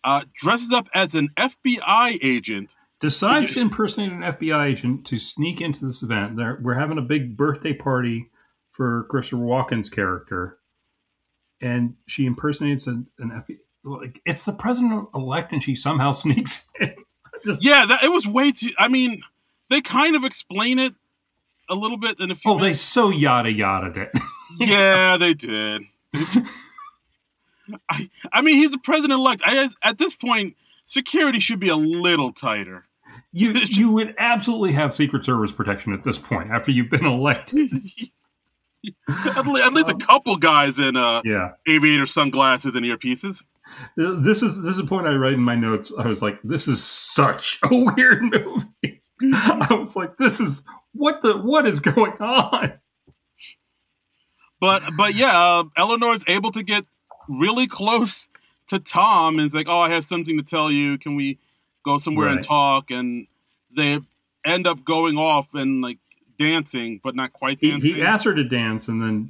dresses up as an FBI agent. Decides to impersonate an FBI agent to sneak into this event. We're having a big birthday party for Christopher Walken's character, and she impersonates an FBI. Like, it's the president-elect, and she somehow sneaks in. It was way too... I mean, they kind of explain it a little bit in a few minutes. They so yada-yada'd it. Yeah, they did. I mean, he's the president-elect. At this point, security should be a little tighter. You would absolutely have Secret Service protection at this point after you've been elected. At least a couple guys in aviator sunglasses and earpieces. This is a point I write in my notes. I was like, this is such a weird movie. I was like, this is what is going on? But yeah, Eleanor's able to get really close to Tom and is like, oh, I have something to tell you. Can we go somewhere and talk? And they end up going off and like dancing, but not quite dancing. He asked her to dance, and then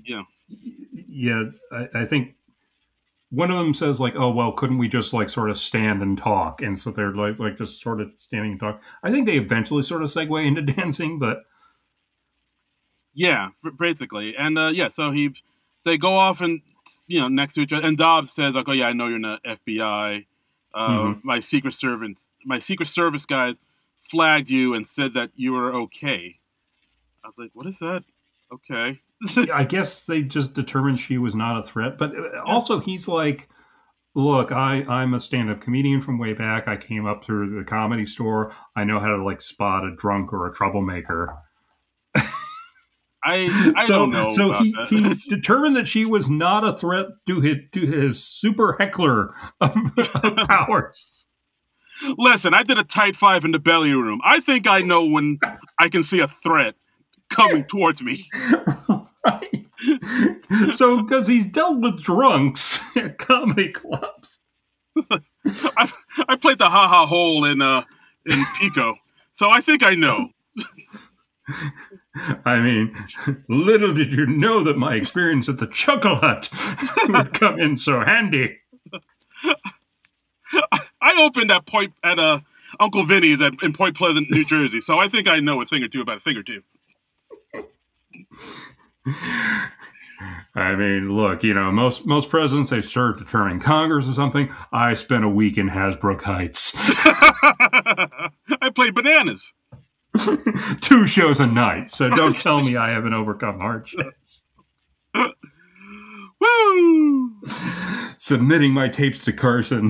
I think one of them says like, oh, well, couldn't we just like sort of stand and talk? And so they're like just sort of standing and talk. I think they eventually sort of segue into dancing, but yeah, basically. And so they go off and next to each other. And Dobbs says like, oh yeah, I know you're not FBI. My Secret Service guys flagged you and said that you were okay. I was like, what is that? Okay. I guess they just determined she was not a threat. But also he's like, look, I'm a stand-up comedian from way back. I came up through the Comedy Store. I know how to like spot a drunk or a troublemaker. I don't know. So he determined that she was not a threat to his super heckler of powers. Listen, I did a tight 5 in the belly room. I think I know when I can see a threat coming towards me. Right. So, because he's dealt with drunks at comedy clubs. I played the ha-ha hole in Pico, so I think I know. I mean, little did you know that my experience at the Chuckle Hut would come in so handy. I opened at Uncle Vinny's in Point Pleasant, New Jersey, so I think I know a thing or two about a thing or two. I mean, look, most presidents, they serve to turn in Congress or something. I spent a week in Hasbrook Heights. I played bananas. 2 shows a night, so don't tell me I haven't overcome hardships. Woo! Submitting my tapes to Carson.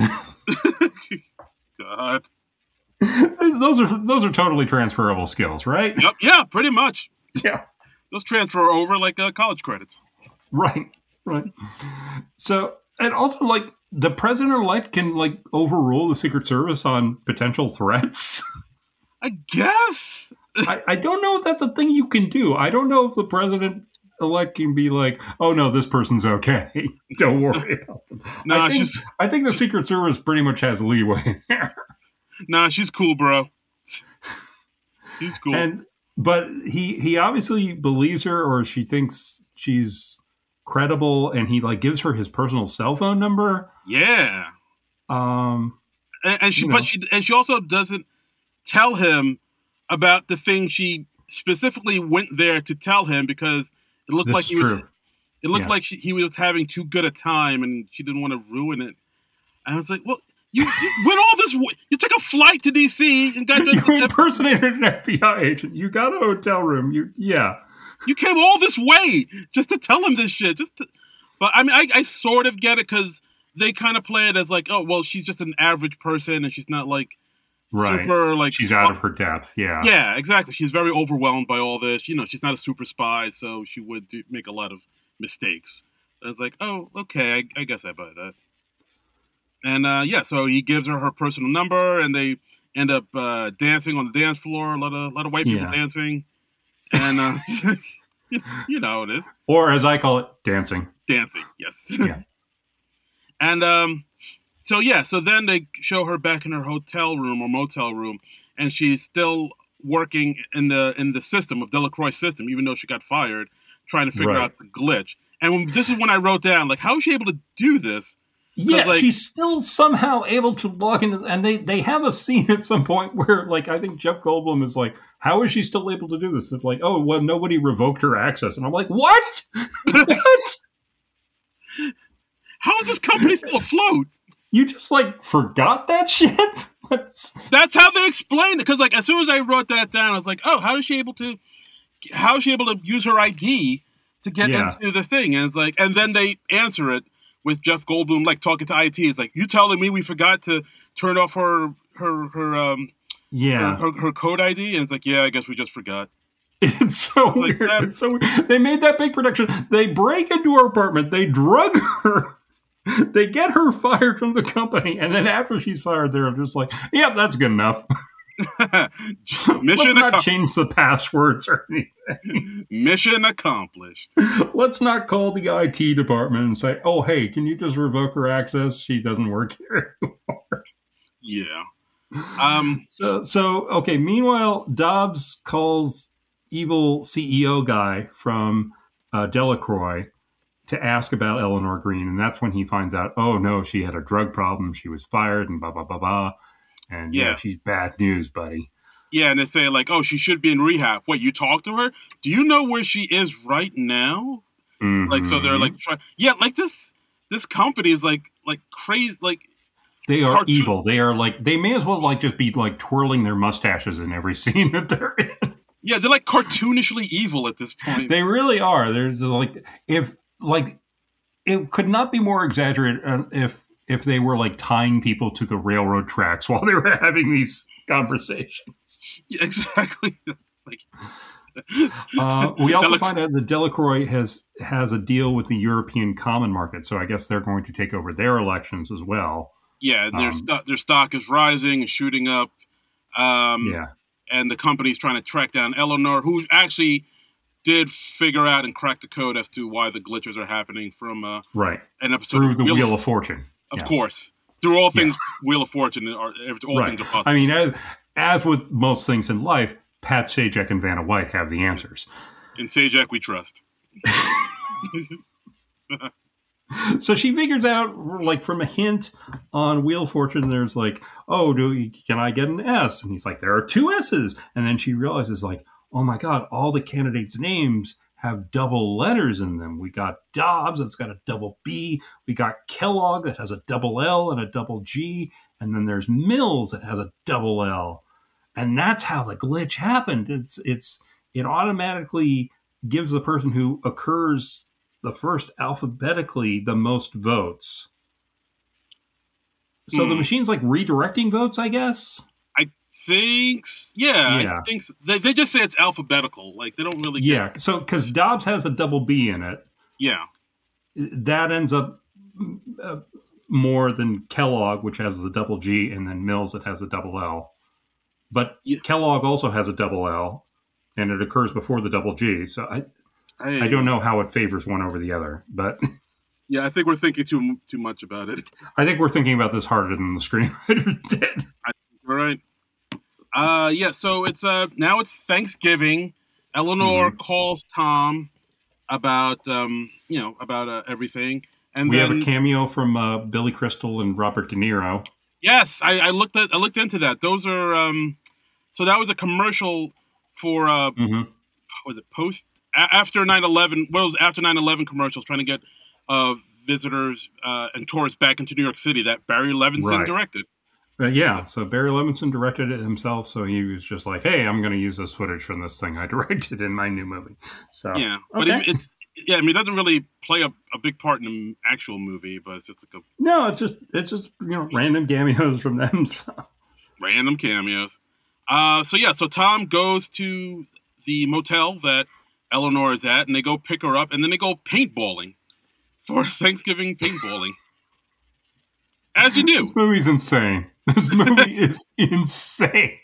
God. Those are totally transferable skills, right? Yep. Yeah, pretty much. Yeah. Those transfer over like college credits. Right. So, and also, like, the president-elect can, like, overrule the Secret Service on potential threats. I guess. I don't know if that's a thing you can do. I don't know if the president-elect can be like, oh, no, this person's okay. Don't worry about them. I think the Secret Service pretty much has leeway there. Nah, she's cool, bro. She's cool. But he obviously believes her, or she thinks she's credible, and he like gives her his personal cell phone number. Yeah. And she also doesn't tell him about the thing she specifically went there to tell him, because it looked like he was having too good a time and she didn't want to ruin it. And I was like, well, you went all this way. You took a flight to DC and got you impersonated an FBI agent. You got a hotel room. You came all this way just to tell him this shit. But I mean, I sort of get it, because they kind of play it as like, oh, well, she's just an average person and she's not like super like she's out of her depth. Yeah. Yeah, exactly. She's very overwhelmed by all this. She's not a super spy, so she would make a lot of mistakes. I was like, oh, okay, I guess I buy that. And so he gives her personal number, and they end up dancing on the dance floor. A lot of white people dancing, and you know how it is. Or as I call it, dancing. Dancing, yes. Yeah. And so then they show her back in her hotel room or motel room, and she's still working in the system of Delacroix's system, even though she got fired, trying to figure out the glitch. And this is when I wrote down, like, how is she able to do this? Yeah, like, she's still somehow able to log in, and they have a scene at some point where, like, I think Jeff Goldblum is like, "How is she still able to do this?" They're like, "Oh, well, nobody revoked her access," and I'm like, "What? What? how is this company still afloat? You just like forgot that shit?" That's how they explained it. Because like as soon as I wrote that down, I was like, oh, how is she able to use her ID to get into the thing? And it's like, and then they answer it with Jeff Goldblum like talking to IT. It's like, you telling me we forgot to turn off her code ID? And it's like, yeah, I guess we just forgot. It's so weird. It's so weird. They made that big production. They break into her apartment. They drug her. They get her fired from the company, and then after she's fired, they're just like, "Yep, that's good enough." Let's not change the passwords or anything. Mission accomplished. Let's not call the IT department and say, "Oh, hey, can you just revoke her access? She doesn't work here anymore." Yeah. So okay. Meanwhile, Dobbs calls evil CEO guy from Delacroix to ask about Eleanor Green, and that's when he finds out, oh no, she had a drug problem, she was fired, and blah blah blah blah, and yeah, she's bad news, buddy. Yeah, and they say like, oh, she should be in rehab. Wait, you talked to her? Do you know where she is right now? Mm-hmm. Like, so they're like, like this company is like crazy, like they are evil. They are like, they may as well like just be like twirling their mustaches in every scene that they're in. Yeah, they're like cartoonishly evil at this point. They really are. They're just like, if like, it could not be more exaggerated if they were like tying people to the railroad tracks while they were having these conversations. Yeah, exactly. Like, we also find out that Delacroix has a deal with the European Common Market, so I guess they're going to take over their elections as well. Yeah, their stock is rising and shooting up. And the company's trying to track down Eleanor, who actually did figure out and crack the code as to why the glitches are happening from an episode through the Wheel of Fortune. Of course. Through all things Wheel of Fortune, all things are possible. I mean, as with most things in life, Pat Sajak and Vanna White have the answers. In Sajak, we trust. So she figures out, like, from a hint on Wheel of Fortune, there's like, oh, can I get an S? And he's like, there are 2 S's. And then she realizes, like, oh my God, all the candidates' names have double letters in them. We got Dobbs, that's got a double B. We got Kellogg, that has a double L and a double G. And then there's Mills, that has a double L. And that's how the glitch happened. It automatically gives the person who occurs the first alphabetically the most votes. So the machine's like redirecting votes, I guess? I think, I think so. They just say it's alphabetical. Like, they don't really get... so, because Dobbs has a double B in it. Yeah. That ends up more than Kellogg, which has the double G, and then Mills, that has the double L. But Kellogg also has a double L, and it occurs before the double G. So I don't know how it favors one over the other, but... Yeah, I think we're thinking too much about it. I think we're thinking about this harder than the screenwriter did. All right. So it's now it's Thanksgiving. Eleanor calls Tom about everything, and we have a cameo from Billy Crystal and Robert De Niro. Yes, I looked into that. Those are so that was a commercial for was it post after 9/11? What was after 9/11 commercials trying to get visitors and tourists back into New York City that Barry Levinson directed. So Barry Levinson directed it himself. So he was just like, "Hey, I'm going to use this footage from this thing I directed in my new movie." So but it doesn't really play a big part in the actual movie, but it's just like it's just random cameos from them. So. Random cameos. So Tom goes to the motel that Eleanor is at, and they go pick her up, and then they go paintballing for Thanksgiving paintballing. As you do. This movie's insane. This movie is insane.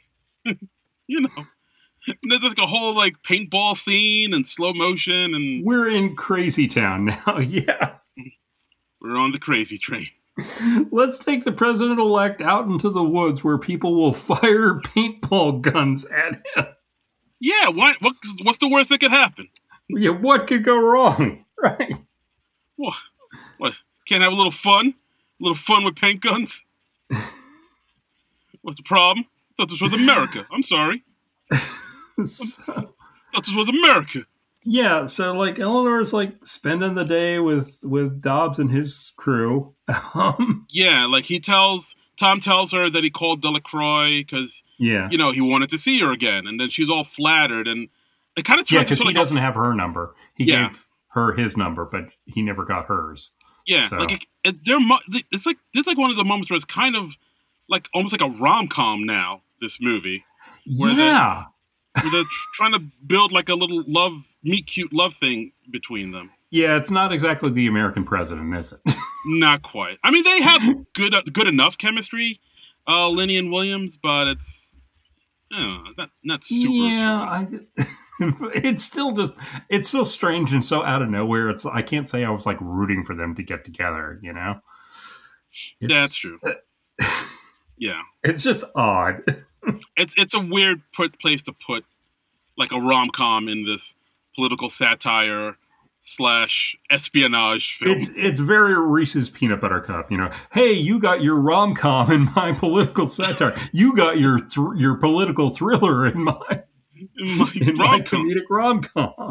There's like a whole like paintball scene and slow motion, and we're in Crazy Town now. Yeah, we're on the crazy train. Let's take the president-elect out into the woods where people will fire paintball guns at him. Yeah, what's the worst that could happen? Yeah, what could go wrong? Right. What? Can't have a little fun? little fun with paint guns. What's the problem? I thought this was America. I'm sorry. Thought this was America. Yeah, so like Eleanor's like spending the day with Dobbs and his crew. Yeah, like Tom tells her that he called Delacroix because he wanted to see her again, and then she's all flattered, and it kind of because he doesn't have her number. He gave her his number, but he never got hers. Yeah, so. Like it's like one of the moments where it's kind of like almost like a rom-com now. This movie, where they're trying to build like a little meet cute love thing between them. Yeah, it's not exactly The American President, is it? Not quite. I mean, they have good enough chemistry, Lenny and Williams, but it's not super. Yeah, it's so strange and so out of nowhere. I can't say I was like rooting for them to get together. That's true. Yeah, it's just odd. It's a weird place to put like a rom-com in this political satire / espionage film. It's very Reese's Peanut Butter Cup. Hey, you got your rom-com in my political satire. You got your political thriller in my comedic rom-com.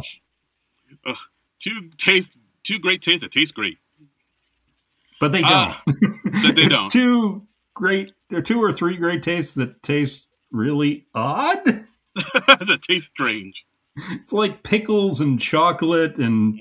Two great tastes that taste great, but they don't. They don't. There are 2 or 3 great tastes that taste really odd. That taste strange. It's like pickles and chocolate and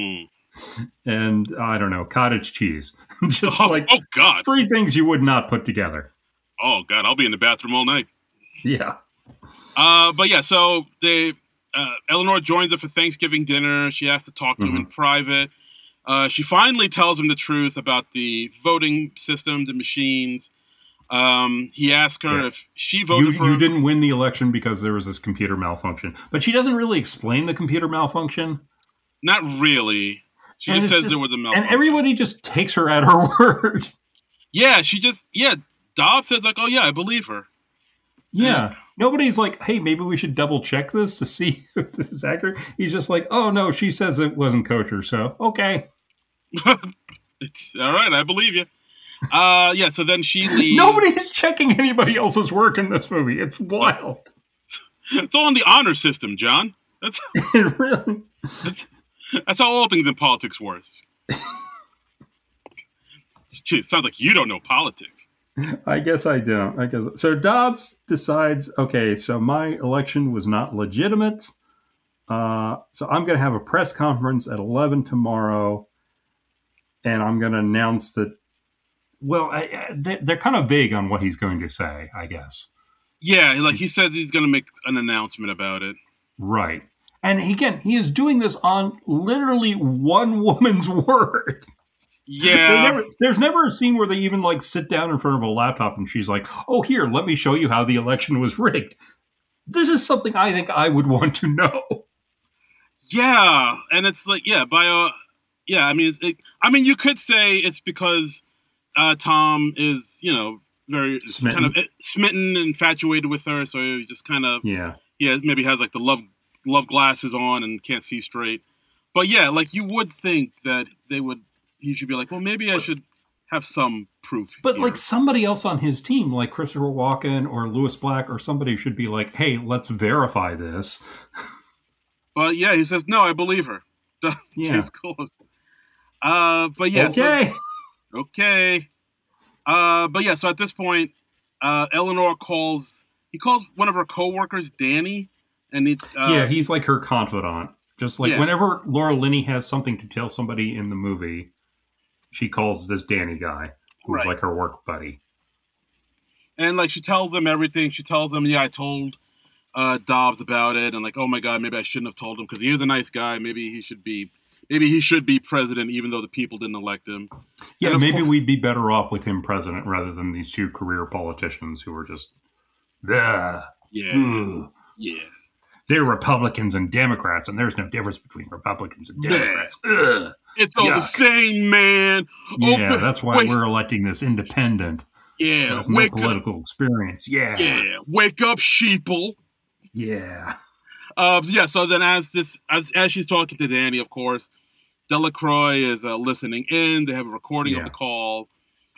I don't know, cottage cheese. Just God. 3 things you would not put together. Oh God, I'll be in the bathroom all night. Yeah. But yeah, so Eleanor joins them for Thanksgiving dinner. She has to talk to him in private. She finally tells him the truth about the voting system, the machines. He asked her if she voted for... You didn't win the election because there was this computer malfunction. But she doesn't really explain the computer malfunction. Not really. She just says there was a malfunction. And everybody just takes her at her word. Yeah, Dobbs says like, oh yeah, I believe her. Yeah. Nobody's like, hey, maybe we should double check this to see if this is accurate. He's just like, oh no, she says it wasn't kosher, so okay. It's all right, I believe you. So then she leaves. Nobody's checking anybody else's work in this movie. It's wild. It's all in the honor system, John. That's really. That's how all things in politics works. Gee, it sounds like you don't know politics. I guess I don't. So Dobbs decides, okay, so my election was not legitimate. So I'm going to have a press conference at 11 tomorrow, and I'm going to announce that. Well, they're kind of vague on what he's going to say, I guess. Yeah, like he said he's going to make an announcement about it. Right. And again, he is doing this on literally one woman's word. Yeah. There's never a scene where they even like sit down in front of a laptop and she's like, oh, here, let me show you how the election was rigged. This is something I think I would want to know. Yeah. And it's like, I mean, you could say it's because Tom is, very smitten. kind of smitten, infatuated with her. So he just kind of, maybe has like the love glasses on and can't see straight. But yeah, like you would think that he should be like, well, maybe I should have some proof. But here. like somebody else on his team, like Christopher Walken or Louis Black or somebody should be like, hey, let's verify this. But yeah, he says, no, I believe her. Yeah. But yeah. Okay. Okay. But yeah, so at this point, Eleanor calls one of her coworkers, Danny, and he's like her confidant. Just like whenever Laura Linney has something to tell somebody in the movie, she calls this Danny guy, who's like her work buddy. And like she tells him everything. She tells him, I told Dobbs about it, and like, oh my God, maybe I shouldn't have told him because he is a nice guy. Maybe he should be president, even though the people didn't elect him. Yeah, maybe we'd be better off with him president rather than these 2 career politicians who are just, yeah. They're Republicans and Democrats, and there's no difference between Republicans and Democrats. Ugh. It's all the same, man. Yeah, that's why we're electing this independent. Yeah, has no political experience. Yeah. Yeah, wake up, sheeple. Yeah. So then as she's talking to Danny, of course, Delacroix is listening in. They have a recording of the call.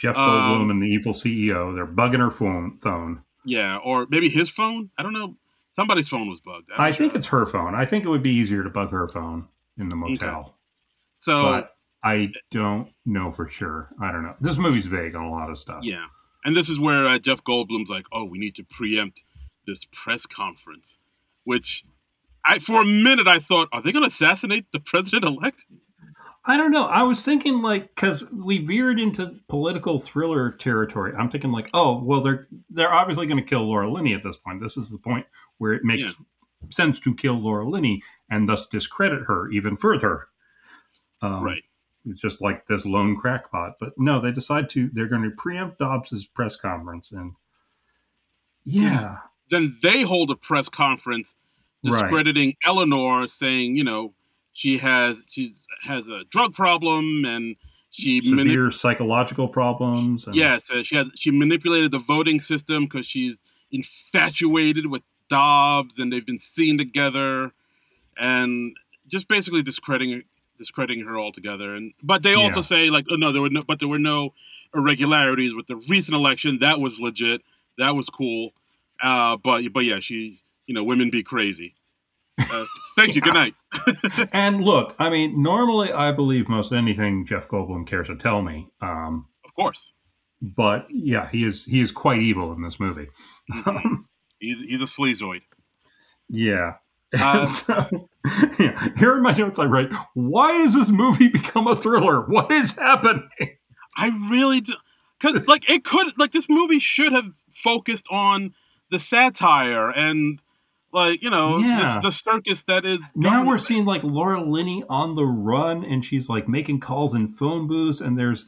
Jeff Goldblum and the evil CEO. They're bugging her phone. Yeah, or maybe his phone. I don't know. Somebody's phone was bugged. I think it's her phone. I think it would be easier to bug her phone in the motel. Okay. So, but I don't know for sure. I don't know. This movie's vague on a lot of stuff. Yeah. And this is where Jeff Goldblum's like, oh, we need to preempt this press conference, which for a minute I thought, are they going to assassinate the president-elect? I don't know. I was thinking because we veered into political thriller territory. I'm thinking oh, well, they're obviously going to kill Laura Linney at this point. This is the point where it makes sense to kill Laura Linney and thus discredit her even further. Right. It's just like this lone crackpot. But no, they're going to preempt Dobbs's press conference. And yeah. Then they hold a press conference discrediting Eleanor, saying, she has a drug problem and severe psychological problems. And yes, she manipulated the voting system because she's infatuated with Dobbs and they've been seen together, and just basically discrediting her altogether. But they also say there were no irregularities with the recent election. That was legit. That was cool. But yeah, women be crazy. Thank you. Good night. And look, I mean, normally I believe most anything Jeff Goldblum cares to tell me. Of course. But yeah, he is quite evil in this movie. He's a sleazoid. Yeah. Here in my notes I write, why has this movie become a thriller? What is happening? I really do. Because this movie should have focused on the satire and the circus that is. Now we're seeing Laura Linney on the run, and she's making calls in phone booths, and there's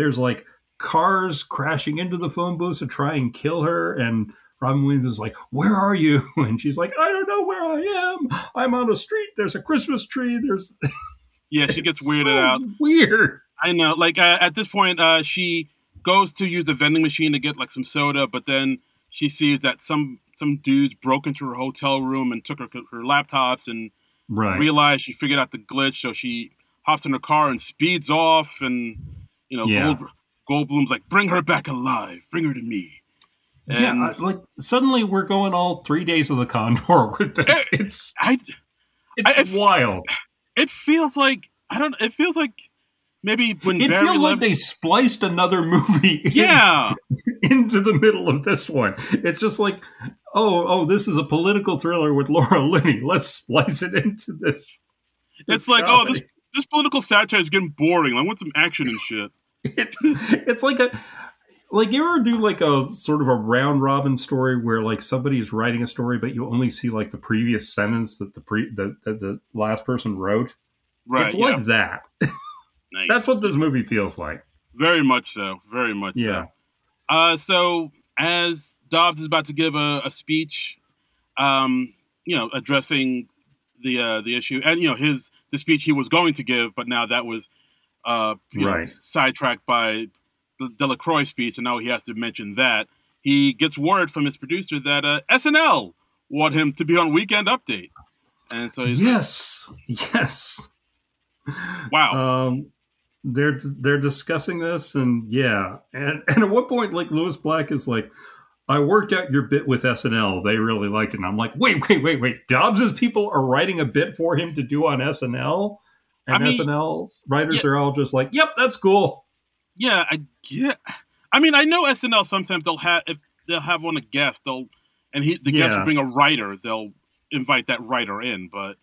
cars crashing into the phone booths to try and kill her, and Robin Williams is like, "Where are you?" And she's like, "I don't know where I am. I'm on a street. There's a Christmas tree. There's." Yeah, she gets weirded out. Weird. I know. At this point, she goes to use the vending machine to get some soda, but then she sees that some dudes broke into her hotel room and took her laptops and realized she figured out the glitch. So she hops in her car and speeds off. And, Goldblum's like, bring her back alive. Bring her to me. And suddenly we're going all 3 days of the Condor with this. It's wild. It feels like, maybe when it feels like they spliced another movie into the middle of this one. It's just this is a political thriller with Laura Linney. Let's splice it into this. It's this political satire is getting boring. I want some action and shit. It's you ever do a sort of a round robin story where somebody is writing a story, but you only see the previous sentence that the last person wrote. Right. It's like that. Nice. That's what this movie feels like. Very much so. Very much so. So as Dobbs is about to give a speech, addressing the issue, and the speech he was going to give, but now that was sidetracked by the Delacroix speech, and now he has to mention that. He gets word from his producer that SNL want him to be on Weekend Update, and so he's yes. Wow. They're discussing this, and and at one point, Lewis Black is like, "I worked out your bit with SNL. They really liked it." And I'm like, "Wait! Dobbs's people are writing a bit for him to do on SNL, and SNL's writers are all just like, yep, that's cool." Yeah, I mean, I know SNL sometimes if they'll have on a guest, the guest will bring a writer. They'll invite that writer in, but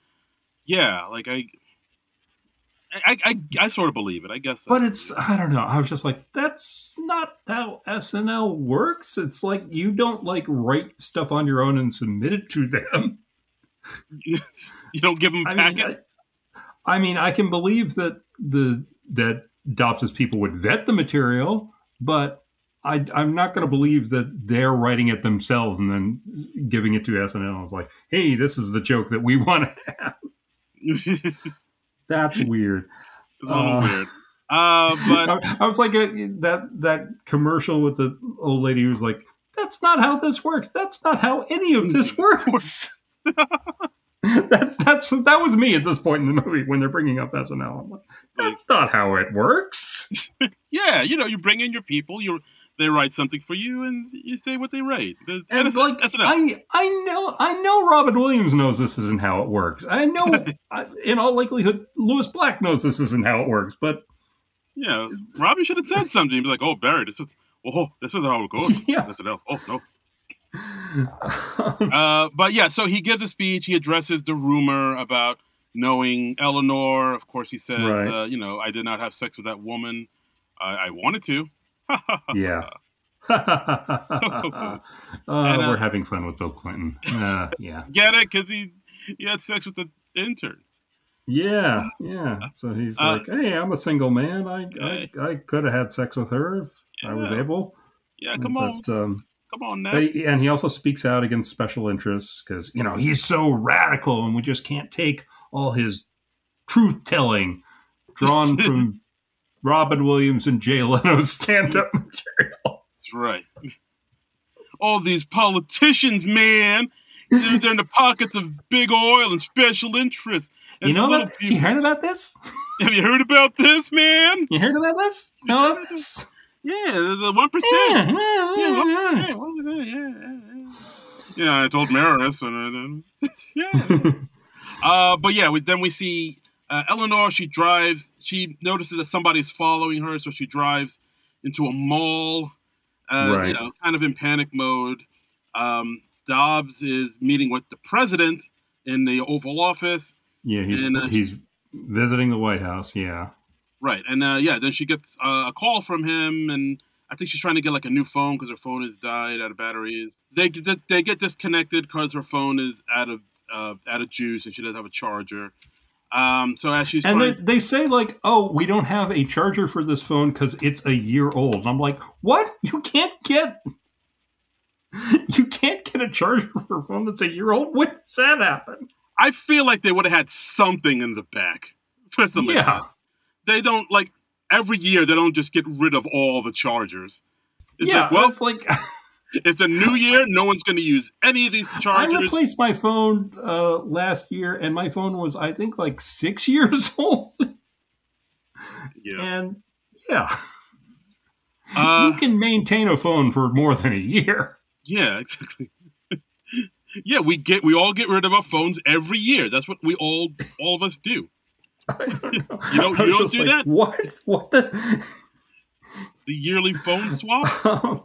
I sort of believe it, I guess. But I don't know. I was just like, that's not how SNL works. It's you don't write stuff on your own and submit it to them. You don't give them a packet? I mean, I can believe that that Dobbs's people would vet the material, but I'm not going to believe that they're writing it themselves and then giving it to SNL. It's like, hey, this is the joke that we want to have. That's weird. A little weird. But I was like that commercial with the old lady who's like, "That's not how this works. That's not how any of this works." That was me at this point in the movie when they're bringing up SNL. I'm like, that's not how it works. Yeah, you bring in your people. They write something for you, and you say what they write. And it's like, I know Robin Williams knows this isn't how it works. I know, in all likelihood, Lewis Black knows this isn't how it works. But yeah, Robbie should have said something. He'd be like, "Oh, Barry, this is how it goes." Yeah. SNL. Oh no. But yeah, so he gives a speech. He addresses the rumor about knowing Eleanor. Of course, he says, Right. I did not have sex with that woman. I wanted to. Yeah. We're having fun with Bill Clinton. Yeah. Get it? Because he had sex with the intern. Yeah. So he's like, "Hey, I'm a single man. I could have had sex with her if I was able." Yeah, come on. Come on now. And he also speaks out against special interests because, he's so radical and we just can't take all his truth-telling drawn from Robin Williams and Jay Leno's stand-up material. That's right. All these politicians, man, they're in the pockets of big oil and special interests. And you heard about this? Have you heard about this, man? You heard about this? You know about this? Yeah, the 1%. Yeah, I told Maris, and but yeah, then we see Eleanor. She drives. She notices that somebody's following her, so she drives into a mall. Right. Kind of in panic mode. Dobbs is meeting with the president in the Oval Office. Yeah, he's visiting the White House. Yeah. Right, and then she gets a call from him, and I think she's trying to get like a new phone because her phone has died out of batteries. They get disconnected because her phone is out of juice and she doesn't have a charger. So as she's they say like, "Oh, we don't have a charger for this phone because it's a year old." And I'm like, "What? You can't get a charger for a phone that's a year old? When does that happen?" I feel like they would have had something in the back for something. Yeah. They don't, like, every year, they don't just get rid of all the chargers. It's it's a new year. No one's going to use any of these chargers. I replaced my phone last year, and my phone was, I think, like 6 years old. Yeah. And, you can maintain a phone for more than a year. Yeah, exactly. Yeah, we all get rid of our phones every year. That's what all of us do. You don't do that? What the yearly phone swap?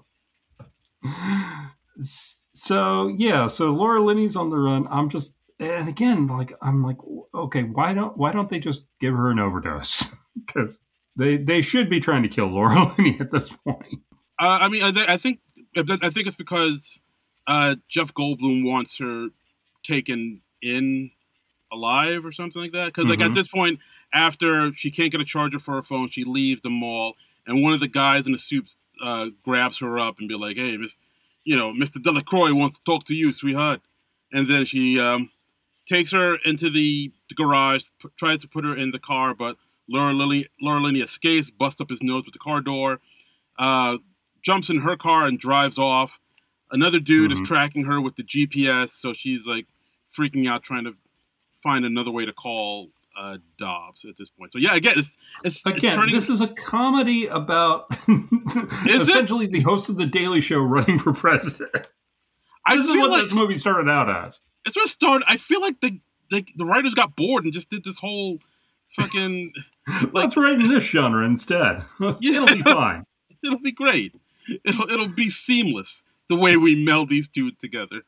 So Laura Linney's on the run. And again, I'm like, okay, why don't they just give her an overdose? Because they should be trying to kill Laura Linney at this point. I think it's because Jeff Goldblum wants her taken in alive or something like that. Because at this point, after she can't get a charger for her phone, she leaves the mall, and one of the guys in the suit grabs her up and be like, "Hey, Mr. Delacroix wants to talk to you, sweetheart." And then she takes her into the garage, tries to put her in the car, but Laura Linney escapes, busts up his nose with the car door, jumps in her car and drives off. Another dude is tracking her with the GPS, so she's like freaking out, trying to find another way to call Dobbs at this point. So yeah, again, it's this is a comedy about essentially the host of the Daily Show running for president. This is what this movie started out as. It's what started. I feel like the writers got bored and just did this whole fucking. Let's write in this genre instead. It'll be fine. It'll be great. It'll be seamless the way we meld these two together.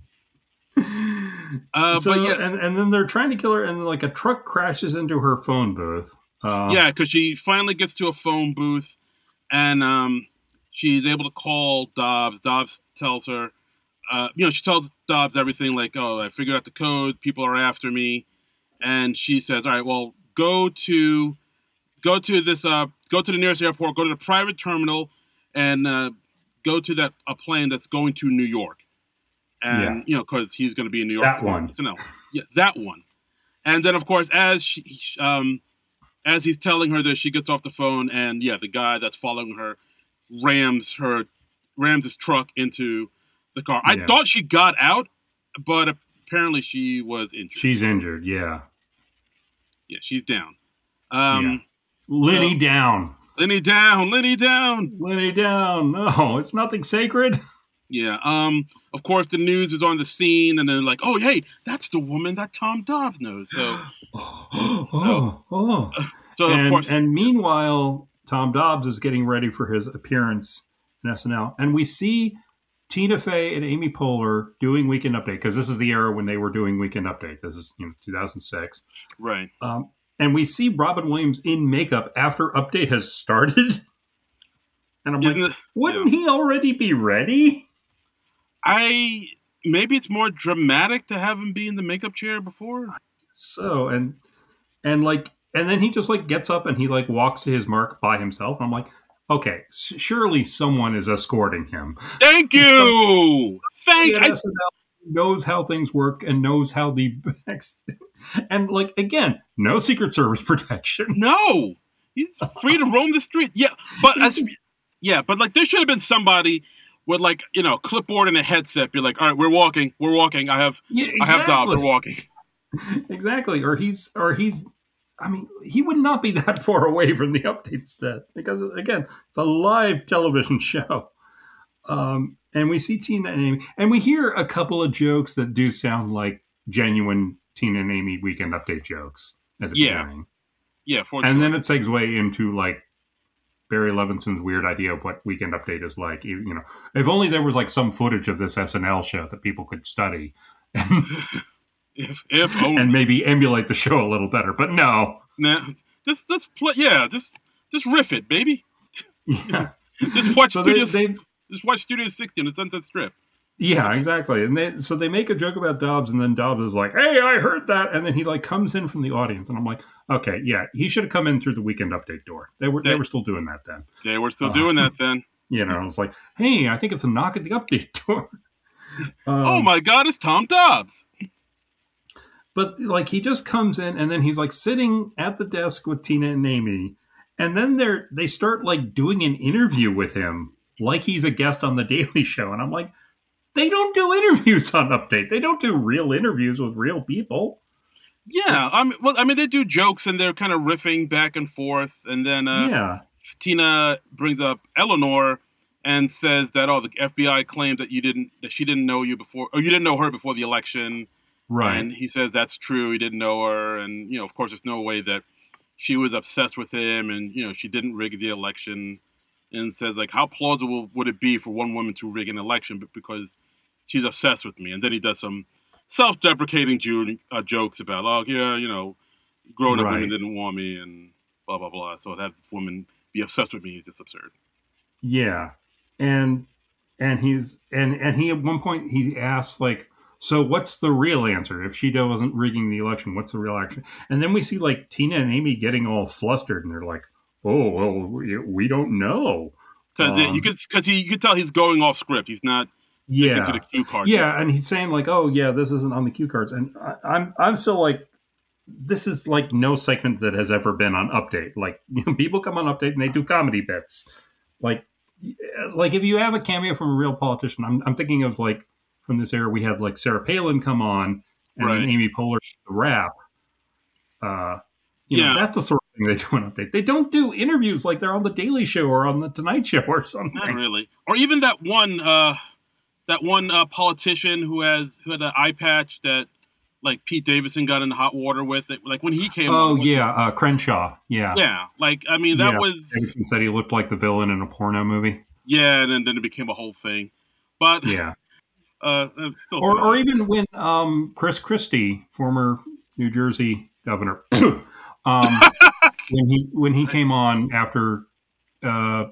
But yeah, and then they're trying to kill her, and like a truck crashes into her phone booth. Because she finally gets to a phone booth, and she's able to call Dobbs. Dobbs tells her, she tells Dobbs everything, like, "Oh, I figured out the code. People are after me," and she says, "All right, well, go to the nearest airport, go to the private terminal, and go to a plane that's going to New York." And, because he's going to be in New York. That one. Yeah, that one. And then, of course, as he's telling her this, she gets off the phone, and, the guy that's following her rams his truck into the car. I thought she got out, but apparently she was injured. She's injured. Yeah. Yeah, she's down. Yeah. Lenny down. Lenny down. Lenny down. Lenny down. No, it's nothing sacred. Yeah. Of course, the news is on the scene, and they're like, "Oh, hey, that's the woman that Tom Dobbs knows." So, and, of course, and meanwhile, Tom Dobbs is getting ready for his appearance in SNL, and we see Tina Fey and Amy Poehler doing Weekend Update, because this is the era when they were doing Weekend Update. This is 2006, right? And we see Robin Williams in makeup after Update has started, and I'm like, wouldn't he already be ready? Maybe it's more dramatic to have him be in the makeup chair before. So and then he just like gets up and he like walks to his mark by himself. I'm like, okay, surely someone is escorting him. Thank you. Knows how things work and knows how the and like again, no Secret Service protection. No, he's free to roam the street. Yeah, but but like there should have been somebody with like clipboard and a headset. Be like, all right, we're walking. I have Dobbs. We're walking. Exactly, or he's. I mean, he would not be that far away from the Update set because, again, it's a live television show. And we see Tina and Amy, and we hear a couple of jokes that do sound like genuine Tina and Amy Weekend Update jokes at the beginning. Yeah, and then it segues into like Barry Levinson's weird idea of what Weekend Update is like. If only there was like some footage of this SNL show that people could study. If only. And maybe emulate the show a little better, but no. Nah, just riff it, baby. Yeah. Just watch Studio 60 on the Sunset Strip. Yeah, exactly. And they make a joke about Dobbs, and then Dobbs is like, "Hey, I heard that," and then he like comes in from the audience, and I'm like, "Okay, yeah, he should have come in through the Weekend Update door." They were still doing that then. They were still doing that then. It's like, "Hey, I think it's a knock at the Update door." Oh my God, it's Tom Dobbs. But like he just comes in, and then he's like sitting at the desk with Tina and Amy, and then they start like doing an interview with him, like he's a guest on the Daily Show, and I'm like, they don't do interviews on Update. They don't do real interviews with real people. Yeah, I mean, they do jokes and they're kind of riffing back and forth, and then Tina brings up Eleanor and says that the FBI claimed that she didn't know you before, or you didn't know her before the election. Right. And he says that's true. He didn't know her. And, of course, there's no way that she was obsessed with him and, she didn't rig the election. And says, like, how plausible would it be for one woman to rig an election because she's obsessed with me? And then he does some self-deprecating jokes about, grown-up women didn't want me and blah, blah, blah. So that woman be obsessed with me is just absurd. Yeah. And he at one point he asks, like, so what's the real answer? If she wasn't rigging the election, what's the real action? And then we see like Tina and Amy getting all flustered, and they're like, "Oh, well, we don't know." Because you could tell he's going off script. He's not to the cue cards. Yeah, and he's saying like, "Oh, yeah, this isn't on the cue cards," and I'm still like, this is like no segment that has ever been on Update. Like people come on Update and they do comedy bits. Like if you have a cameo from a real politician, I'm thinking of like. From this era, we had like Sarah Palin come on, and then Amy Poehler the rap. That's the sort of thing they do on Update. They don't do interviews like they're on the Daily Show or on the Tonight Show or something. Not really. Or even that one politician who had an eye patch that like Pete Davidson got in hot water with it. Like when he came. Oh yeah, Crenshaw. Yeah. Yeah, like I mean that was. Davidson said he looked like the villain in a porno movie. Yeah, and then it became a whole thing. But yeah. Or even when Chris Christie, former New Jersey governor, when he came on after the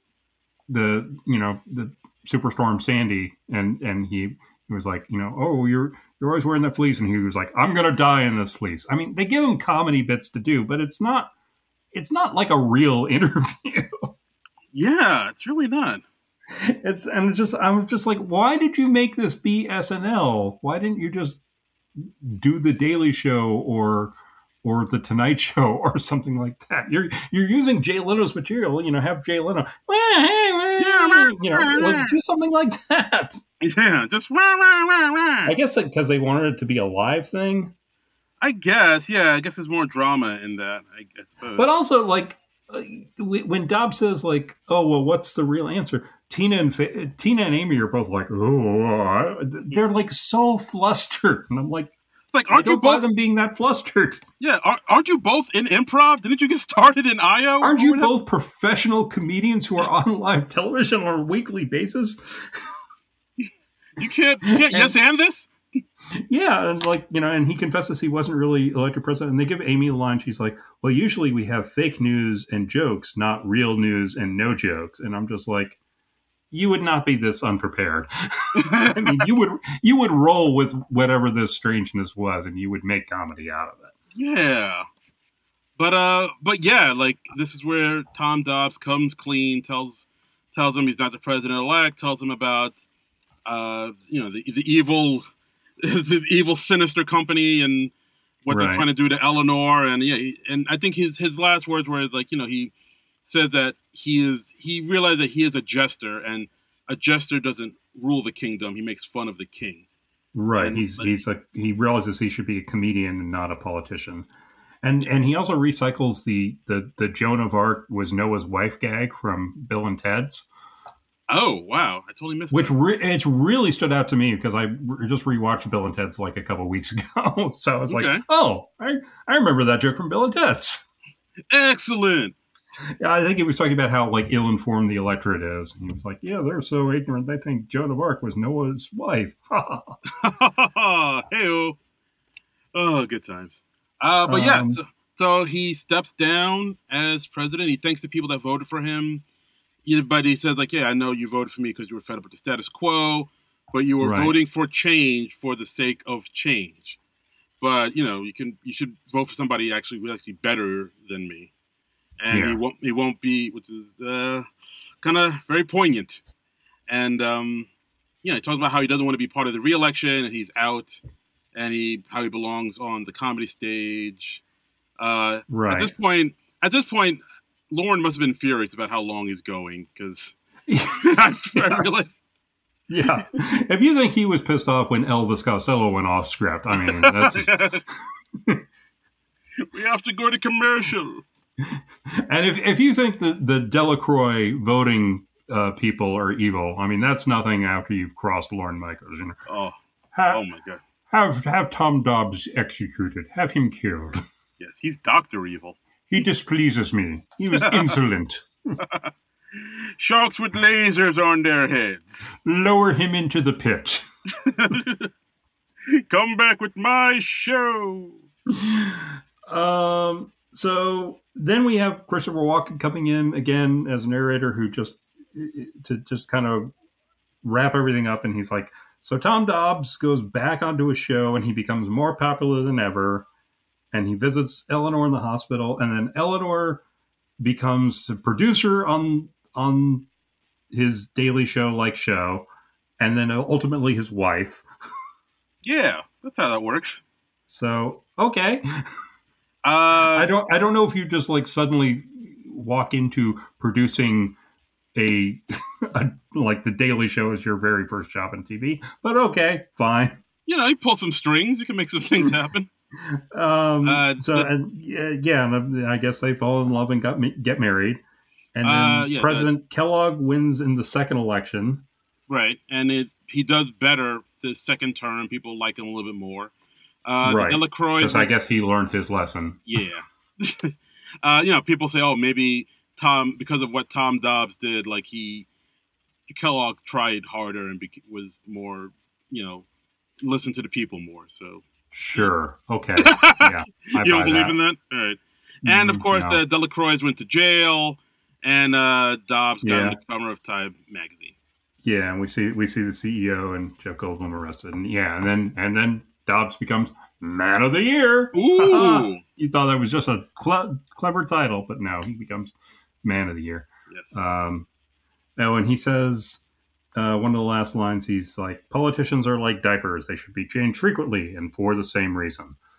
Superstorm Sandy, and he was like, oh, you're always wearing that fleece, and he was like, I'm gonna die in this fleece. I mean, they give him comedy bits to do, but it's not like a real interview. Yeah, it's really not. I'm just like, why did you make this be SNL? Why didn't you just do the Daily Show or or the Tonight Show or something like that. You're using Jay Leno's material. Have Jay Leno, like do something like that. Yeah, just rah, rah, rah, rah. I guess because they wanted it to be a live thing. I guess, yeah. I guess there's more drama in that. I suppose. But also, like when Dobbs says, like, "Oh well, what's the real answer?" Tina and Amy are both like, "Oh," they're like so flustered, and I'm like, it's like, aren't you both them being that flustered? Yeah, aren't you both in improv? Didn't you get started in IO? Aren't you both professional comedians who are on live television on a weekly basis? You can't yes and this? Yeah, and like, and he confesses he wasn't really elected president. And they give Amy a line. She's like, "Well, usually we have fake news and jokes, not real news and no jokes." And I'm just like, you would not be this unprepared. I mean, you would roll with whatever this strangeness was, and you would make comedy out of it. Yeah, but yeah, like this is where Tom Dobbs comes clean, tells him he's not the president-elect, tells him about the evil. The evil, sinister company and what they're trying to do to Eleanor, and and I think his last words were like, he says that he realized that he is a jester, and a jester doesn't rule the kingdom; he makes fun of the king. Right. And he realizes he should be a comedian and not a politician, and he also recycles the Joan of Arc was Noah's wife gag from Bill and Ted's. Oh, wow. I totally missed Which that. It really stood out to me because I just rewatched Bill and Ted's like a couple of weeks ago. So I was like, oh, I remember that joke from Bill and Ted's. Excellent. Yeah, I think he was talking about how like ill-informed the electorate is. And he was like, yeah, they're so ignorant. They think Joan of Arc was Noah's wife. Hey-oh. Oh, good times. But yeah, so he steps down as president. He thanks the people that voted for him. But he says, like, yeah, I know you voted for me because you were fed up with the status quo, but you were voting for change for the sake of change. But you should vote for somebody who's actually better than me, and he won't be, which is kind of very poignant. And he talks about how he doesn't want to be part of the re-election, and he's out, and how he belongs on the comedy stage. At this point. Lauren must have been furious about how long he's going because I realized. Yeah, if you think he was pissed off when Elvis Costello went off script, I mean, that's we have to go to commercial. And if you think the Delacroix voting people are evil, I mean, that's nothing after you've crossed Lorne Michaels. Oh my God! Have Tom Dobbs executed. Have him killed. Yes, he's Dr. Evil. He displeases me. He was insolent. Sharks with lasers on their heads. Lower him into the pit. Come back with my show. So then we have Christopher Walken coming in again as a narrator who just kind of wrap everything up. And he's like, so Tom Dobbs goes back onto a show and he becomes more popular than ever. And he visits Eleanor in the hospital, and then Eleanor becomes a producer on his Daily Show-like show, and then ultimately his wife. Yeah, that's how that works. So okay, I don't know if you just like suddenly walk into producing a like the Daily Show is your very first job on TV, but okay, fine. You pull some strings, you can make some things happen. And I guess they fall in love and get married, and then President Kellogg wins in the second election, right? And he does better the second term. People like him a little bit more, right? Delacroix, because I guess he learned his lesson. Yeah, people say, oh, maybe Tom, because of what Tom Dobbs did, like Kellogg tried harder and was more, listened to the people more. So. Sure. Okay. Yeah. You don't believe in that? All right. And of course, no. Delacroix went to jail, and Dobbs got on the cover of Time magazine. Yeah, and we see the CEO and Jeff Goldblum arrested, and then Dobbs becomes Man of the Year. Ooh! You thought that was just a clever title, but no, he becomes Man of the Year. Yes. And he says. One of the last lines, he's like, politicians are like diapers. They should be changed frequently and for the same reason.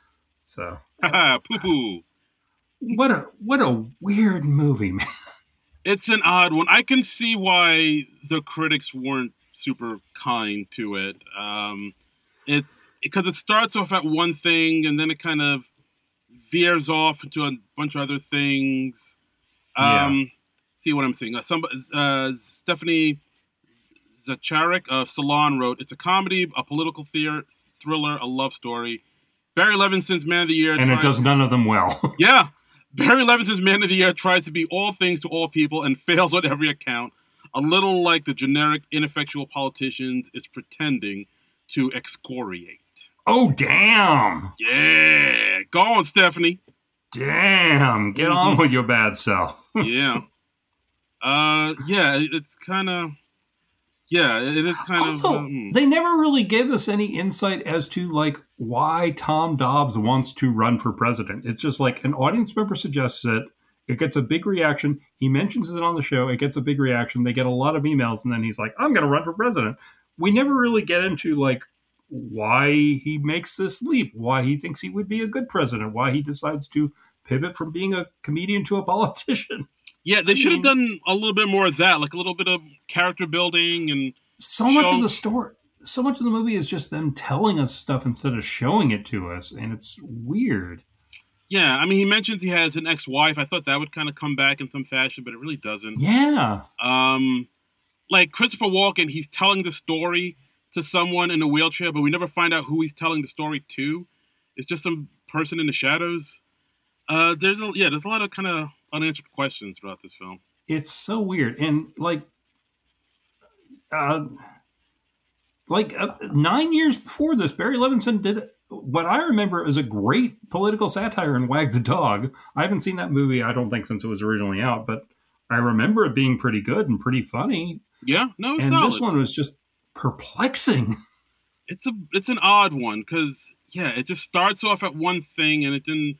So Poo poo. what a weird movie, man. It's an odd one. I can see why the critics weren't super kind to it. It because it starts off at one thing and then it kind of veers off into a bunch of other things. See what I'm saying? Stephanie Zacharek of Salon wrote, "It's a comedy, a political thriller, a love story. Barry Levinson's Man of the Year, and it does none of them well." Yeah, Barry Levinson's Man of the Year tries to be all things to all people and fails on every account. A little like the generic, ineffectual politicians it's pretending to excoriate. Oh, damn. Yeah. Go on, Stephanie. Damn. Get on with your bad self. Yeah. It's kind of... Yeah, it is kind also, of... they never really gave us any insight as to, like, why Tom Dobbs wants to run for president. It's just like an audience member suggests it. It gets a big reaction. He mentions it on the show. It gets a big reaction. They get a lot of emails, and then he's like, I'm going to run for president. We never really get into, like, why he makes this leap, why he thinks he would be a good president, why he decides to pivot from being a comedian to a politician. Yeah, they should have done a little bit more of that, like a little bit of character building and so much of the story. So much of the movie is just them telling us stuff instead of showing it to us, and it's weird. Yeah, I mean, he mentions he has an ex-wife. I thought that would kind of come back in some fashion, but it really doesn't. Yeah. Like Christopher Walken, he's telling the story to someone in a wheelchair, but we never find out who he's telling the story to. It's just some person in the shadows. There's a lot of kind of unanswered questions throughout this film. It's so weird, and 9 years before this, Barry Levinson did what I remember as a great political satire in Wag the Dog. I haven't seen that movie, I don't think, since it was originally out, but I remember it being pretty good and pretty funny. Yeah, no, and solid. This one was just perplexing. It's an odd one because it just starts off at one thing and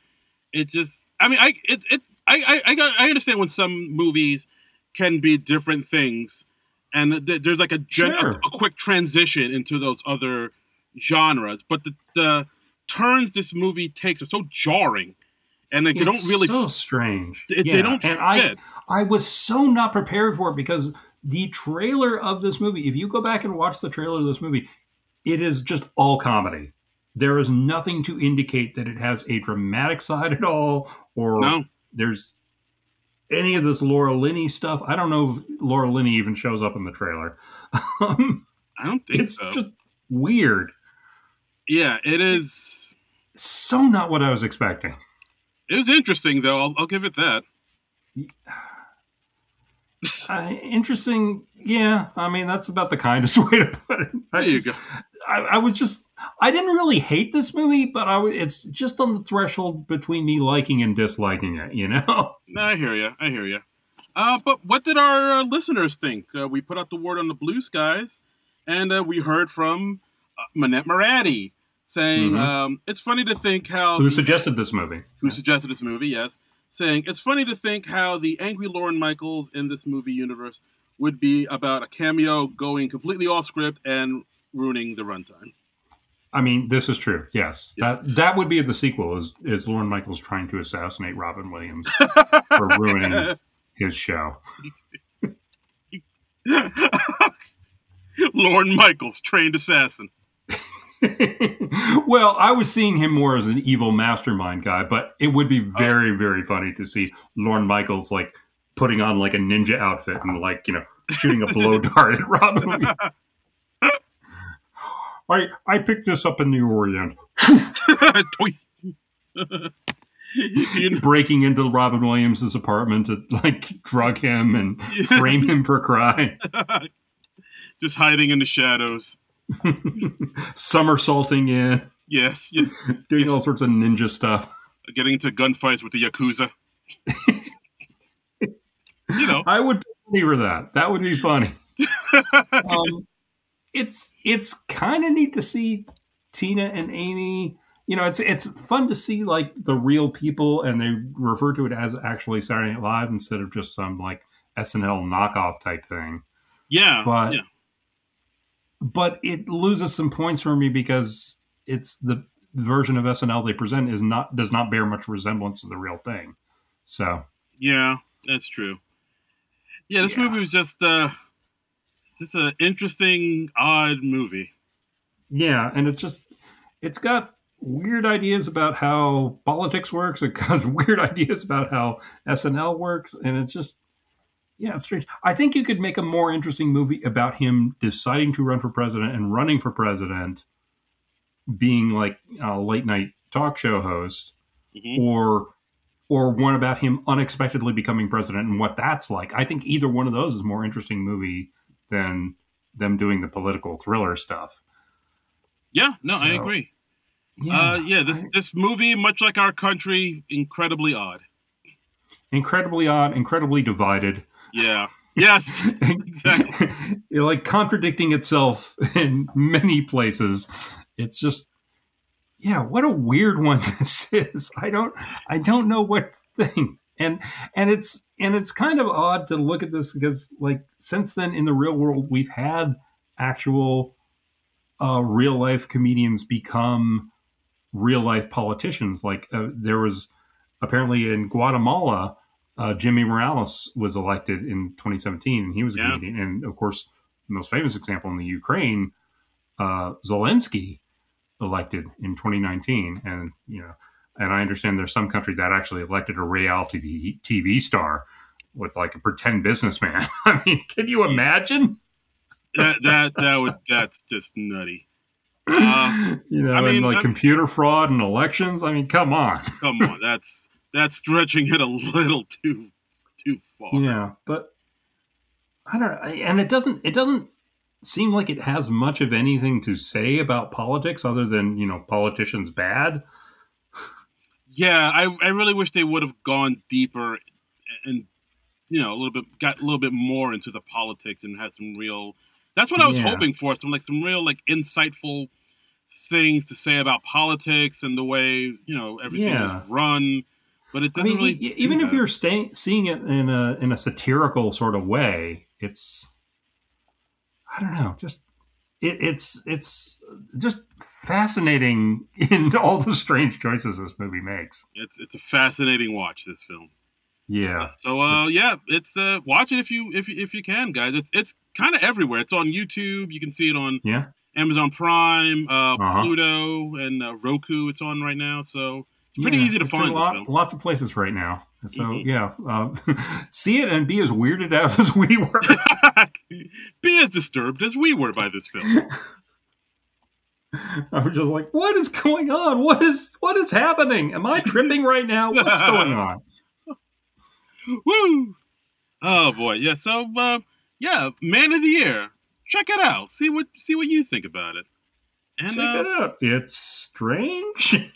I understand when some movies can be different things, and there's like a quick transition into those other genres. But the turns this movie takes are so jarring, and they don't really so strange. They don't fit. I was so not prepared for it because the trailer of this movie, if you go back and watch the trailer of this movie, it is just all comedy. There is nothing to indicate that it has a dramatic side at all, or there's any of this Laura Linney stuff. I don't know if Laura Linney even shows up in the trailer. I don't think so. It's just weird. Yeah, it is. So not what I was expecting. It was interesting, though. I'll give it that. Interesting. Yeah, I mean, that's about the kindest way to put it. You go. I didn't really hate this movie, but it's just on the threshold between me liking and disliking it, you know? I hear you. But what did our listeners think? We put out the word on the Blue Skies, and we heard from Manette Moratti saying, it's funny to think how... Who suggested this movie, yes. Saying, it's funny to think how the angry Lorne Michaels in this movie universe would be about a cameo going completely off script and ruining the runtime. I mean, this is true, yes. That would be the sequel, is Lorne Michaels trying to assassinate Robin Williams for ruining his show. Lorne Michaels, trained assassin. Well, I was seeing him more as an evil mastermind guy, but it would be very, very funny to see Lorne Michaels like putting on like a ninja outfit and like, shooting a blow dart at Robin. I picked this up in the Orient. Breaking into Robin Williams' apartment to like drug him and frame him for crime. Just hiding in the shadows. Somersaulting in. Yes. Doing all sorts of ninja stuff. Getting into gunfights with the Yakuza. I would favor that. That would be funny. It's kind of neat to see Tina and Amy. It's fun to see like the real people, and they refer to it as actually Saturday Night Live instead of just some like SNL knockoff type thing. Yeah, but it loses some points for me because it's version of SNL they present does not bear much resemblance to the real thing. So yeah, that's true. Yeah, this movie was just an interesting, odd movie. Yeah, and it's got weird ideas about how politics works. It got weird ideas about how SNL works, and it's just, it's strange. I think you could make a more interesting movie about him deciding to run for president and running for president, being like a late night talk show host, or one about him unexpectedly becoming president and what that's like. I think either one of those is a more interesting movie than them doing the political thriller stuff. Yeah, no, I agree. Yeah, this movie, much like our country, incredibly odd. Incredibly odd, incredibly divided. Yeah. Yes, exactly. Like contradicting itself in many places. It's just, what a weird one this is. I don't know what to think. And it's kind of odd to look at this because, like, since then in the real world we've had actual real life comedians become real life politicians. Like there was apparently in Guatemala, Jimmy Morales was elected in 2017, and he was a comedian. And of course, the most famous example in the Ukraine, Zelensky elected in 2019, and and I understand there's some country that actually elected a reality TV star with like a pretend businessman. I mean, can you imagine? That's just nutty. Computer fraud and elections. I mean, come on. That's stretching it a little too far. Yeah, but I don't know. And it doesn't seem like it has much of anything to say about politics other than, politicians bad. Yeah, I really wish they would have gone deeper and got a little bit more into the politics and had some real. That's what I was hoping for. Some real insightful things to say about politics and the way everything is run. But it doesn't really. Even if you're seeing it in a satirical sort of way, it's, I don't know, just it's just fascinating in all the strange choices this movie makes. It's a fascinating watch, this film. Yeah. So it's watch it if you can, guys. It's kind of everywhere. It's on YouTube. You can see it on Amazon Prime, Pluto, and Roku. It's on right now. So it's pretty easy to find. Lots of places right now. So see it and be as weirded out as we were. Be as disturbed as we were by this film. I was just like, what is going on? What is happening? Am I tripping right now? What's going on? Woo! Oh boy, yeah. So, Man of the Year. Check it out. See what you think about it. And check it out. It's strange.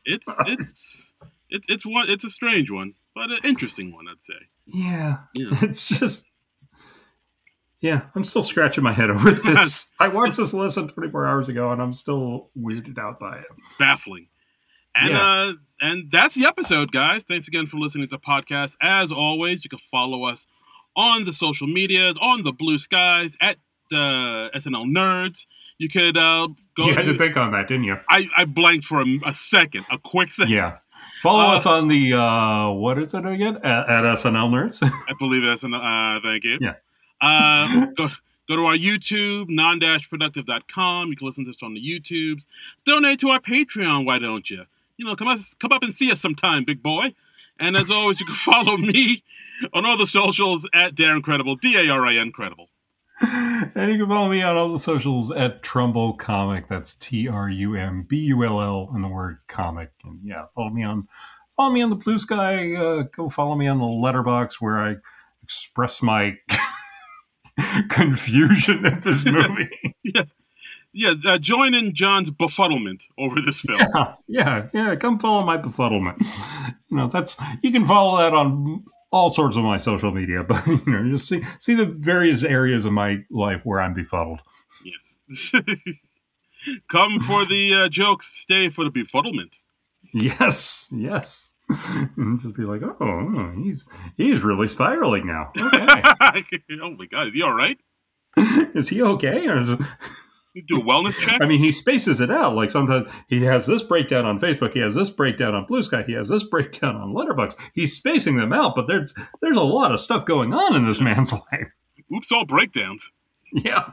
It's a strange one, but an interesting one, I'd say. Yeah. It's just. Yeah, I'm still scratching my head over this. I watched this less than 24 hours ago, and I'm still weirded out by it. Baffling. And that's the episode, guys. Thanks again for listening to the podcast. As always, you can follow us on the social medias, on the Blue Skies, at SNL Nerds. You could go. You had to think on that, didn't you? I blanked for a second, a quick second. Yeah. Follow us on the, what is it again? At SNL Nerds. I believe it's SNL. Thank you. Yeah. Go to our YouTube, non-productive.com. You can listen to us on the YouTubes. Donate to our Patreon, why don't you? Come up and see us sometime, big boy. And as always, you can follow me on all the socials at Darren Credible, DARIN Credible. And you can follow me on all the socials at Trumbull Comic. That's TRUMBULL and the word comic. And follow me on the Blue Sky. Go follow me on the Letterbox where I express my confusion at this movie. Join in John's befuddlement over this film. Yeah. Come follow my befuddlement. You can follow that on all sorts of my social media, but just see the various areas of my life where I'm befuddled. Yes. Come for the jokes, stay for the befuddlement. Yes. And just be like, oh, he's really spiraling now. Okay. Oh my God, is he all right? Is he okay? Or is it... You do a wellness check? I mean, he spaces it out. Like sometimes he has this breakdown on Facebook, he has this breakdown on Blue Sky, he has this breakdown on Letterboxd. He's spacing them out, but there's a lot of stuff going on in this man's life. Oops, all breakdowns. Yeah.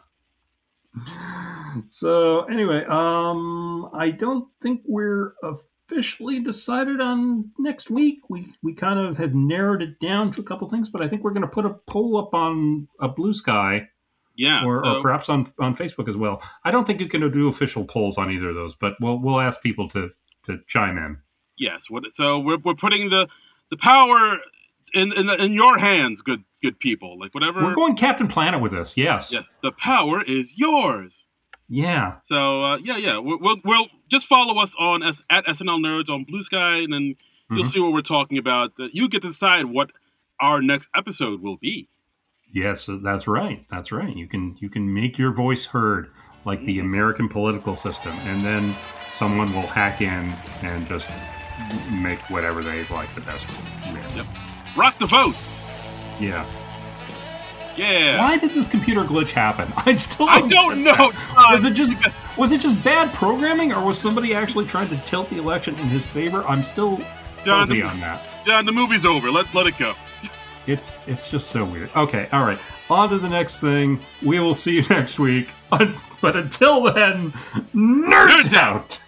So anyway, I don't think we're officially decided on next week. We kind of have narrowed it down to a couple things, but I think we're going to put a poll up on a Blue Sky. Yeah, or perhaps on Facebook as well. I don't think you can do official polls on either of those, but we'll ask people to chime in. Yes. So we're putting the power in your hands, good people. Like whatever. We're going Captain Planet with this. Yes. Yes. The power is yours. Yeah. So yeah. We'll just follow us on at SNL Nerds on Blue Sky, and then you'll see what we're talking about. You get to decide what our next episode will be. Yes, that's right. That's right. You can make your voice heard like the American political system, and then someone will hack in and just make whatever they like the best. Yeah. Yep. Rock the vote. Yeah. Yeah. Why did this computer glitch happen? I don't know. Was it just bad programming, or was somebody actually trying to tilt the election in his favor? I'm still fuzzy on that. John, the movie's over. Let it go. It's just so weird. Okay, all right. On to the next thing. We will see you next week. But until then, nerds out!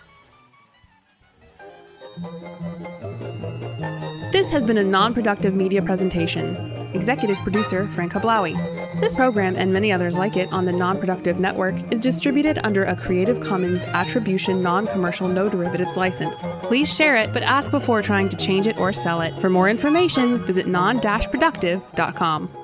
This has been a non-productive media presentation. Executive producer Frank Hablawi. This program and many others like it on the Non-Productive Network is distributed under a Creative Commons Attribution Non-Commercial No Derivatives license. Please share it, but ask before trying to change it or sell it. For more information, visit non-productive.com.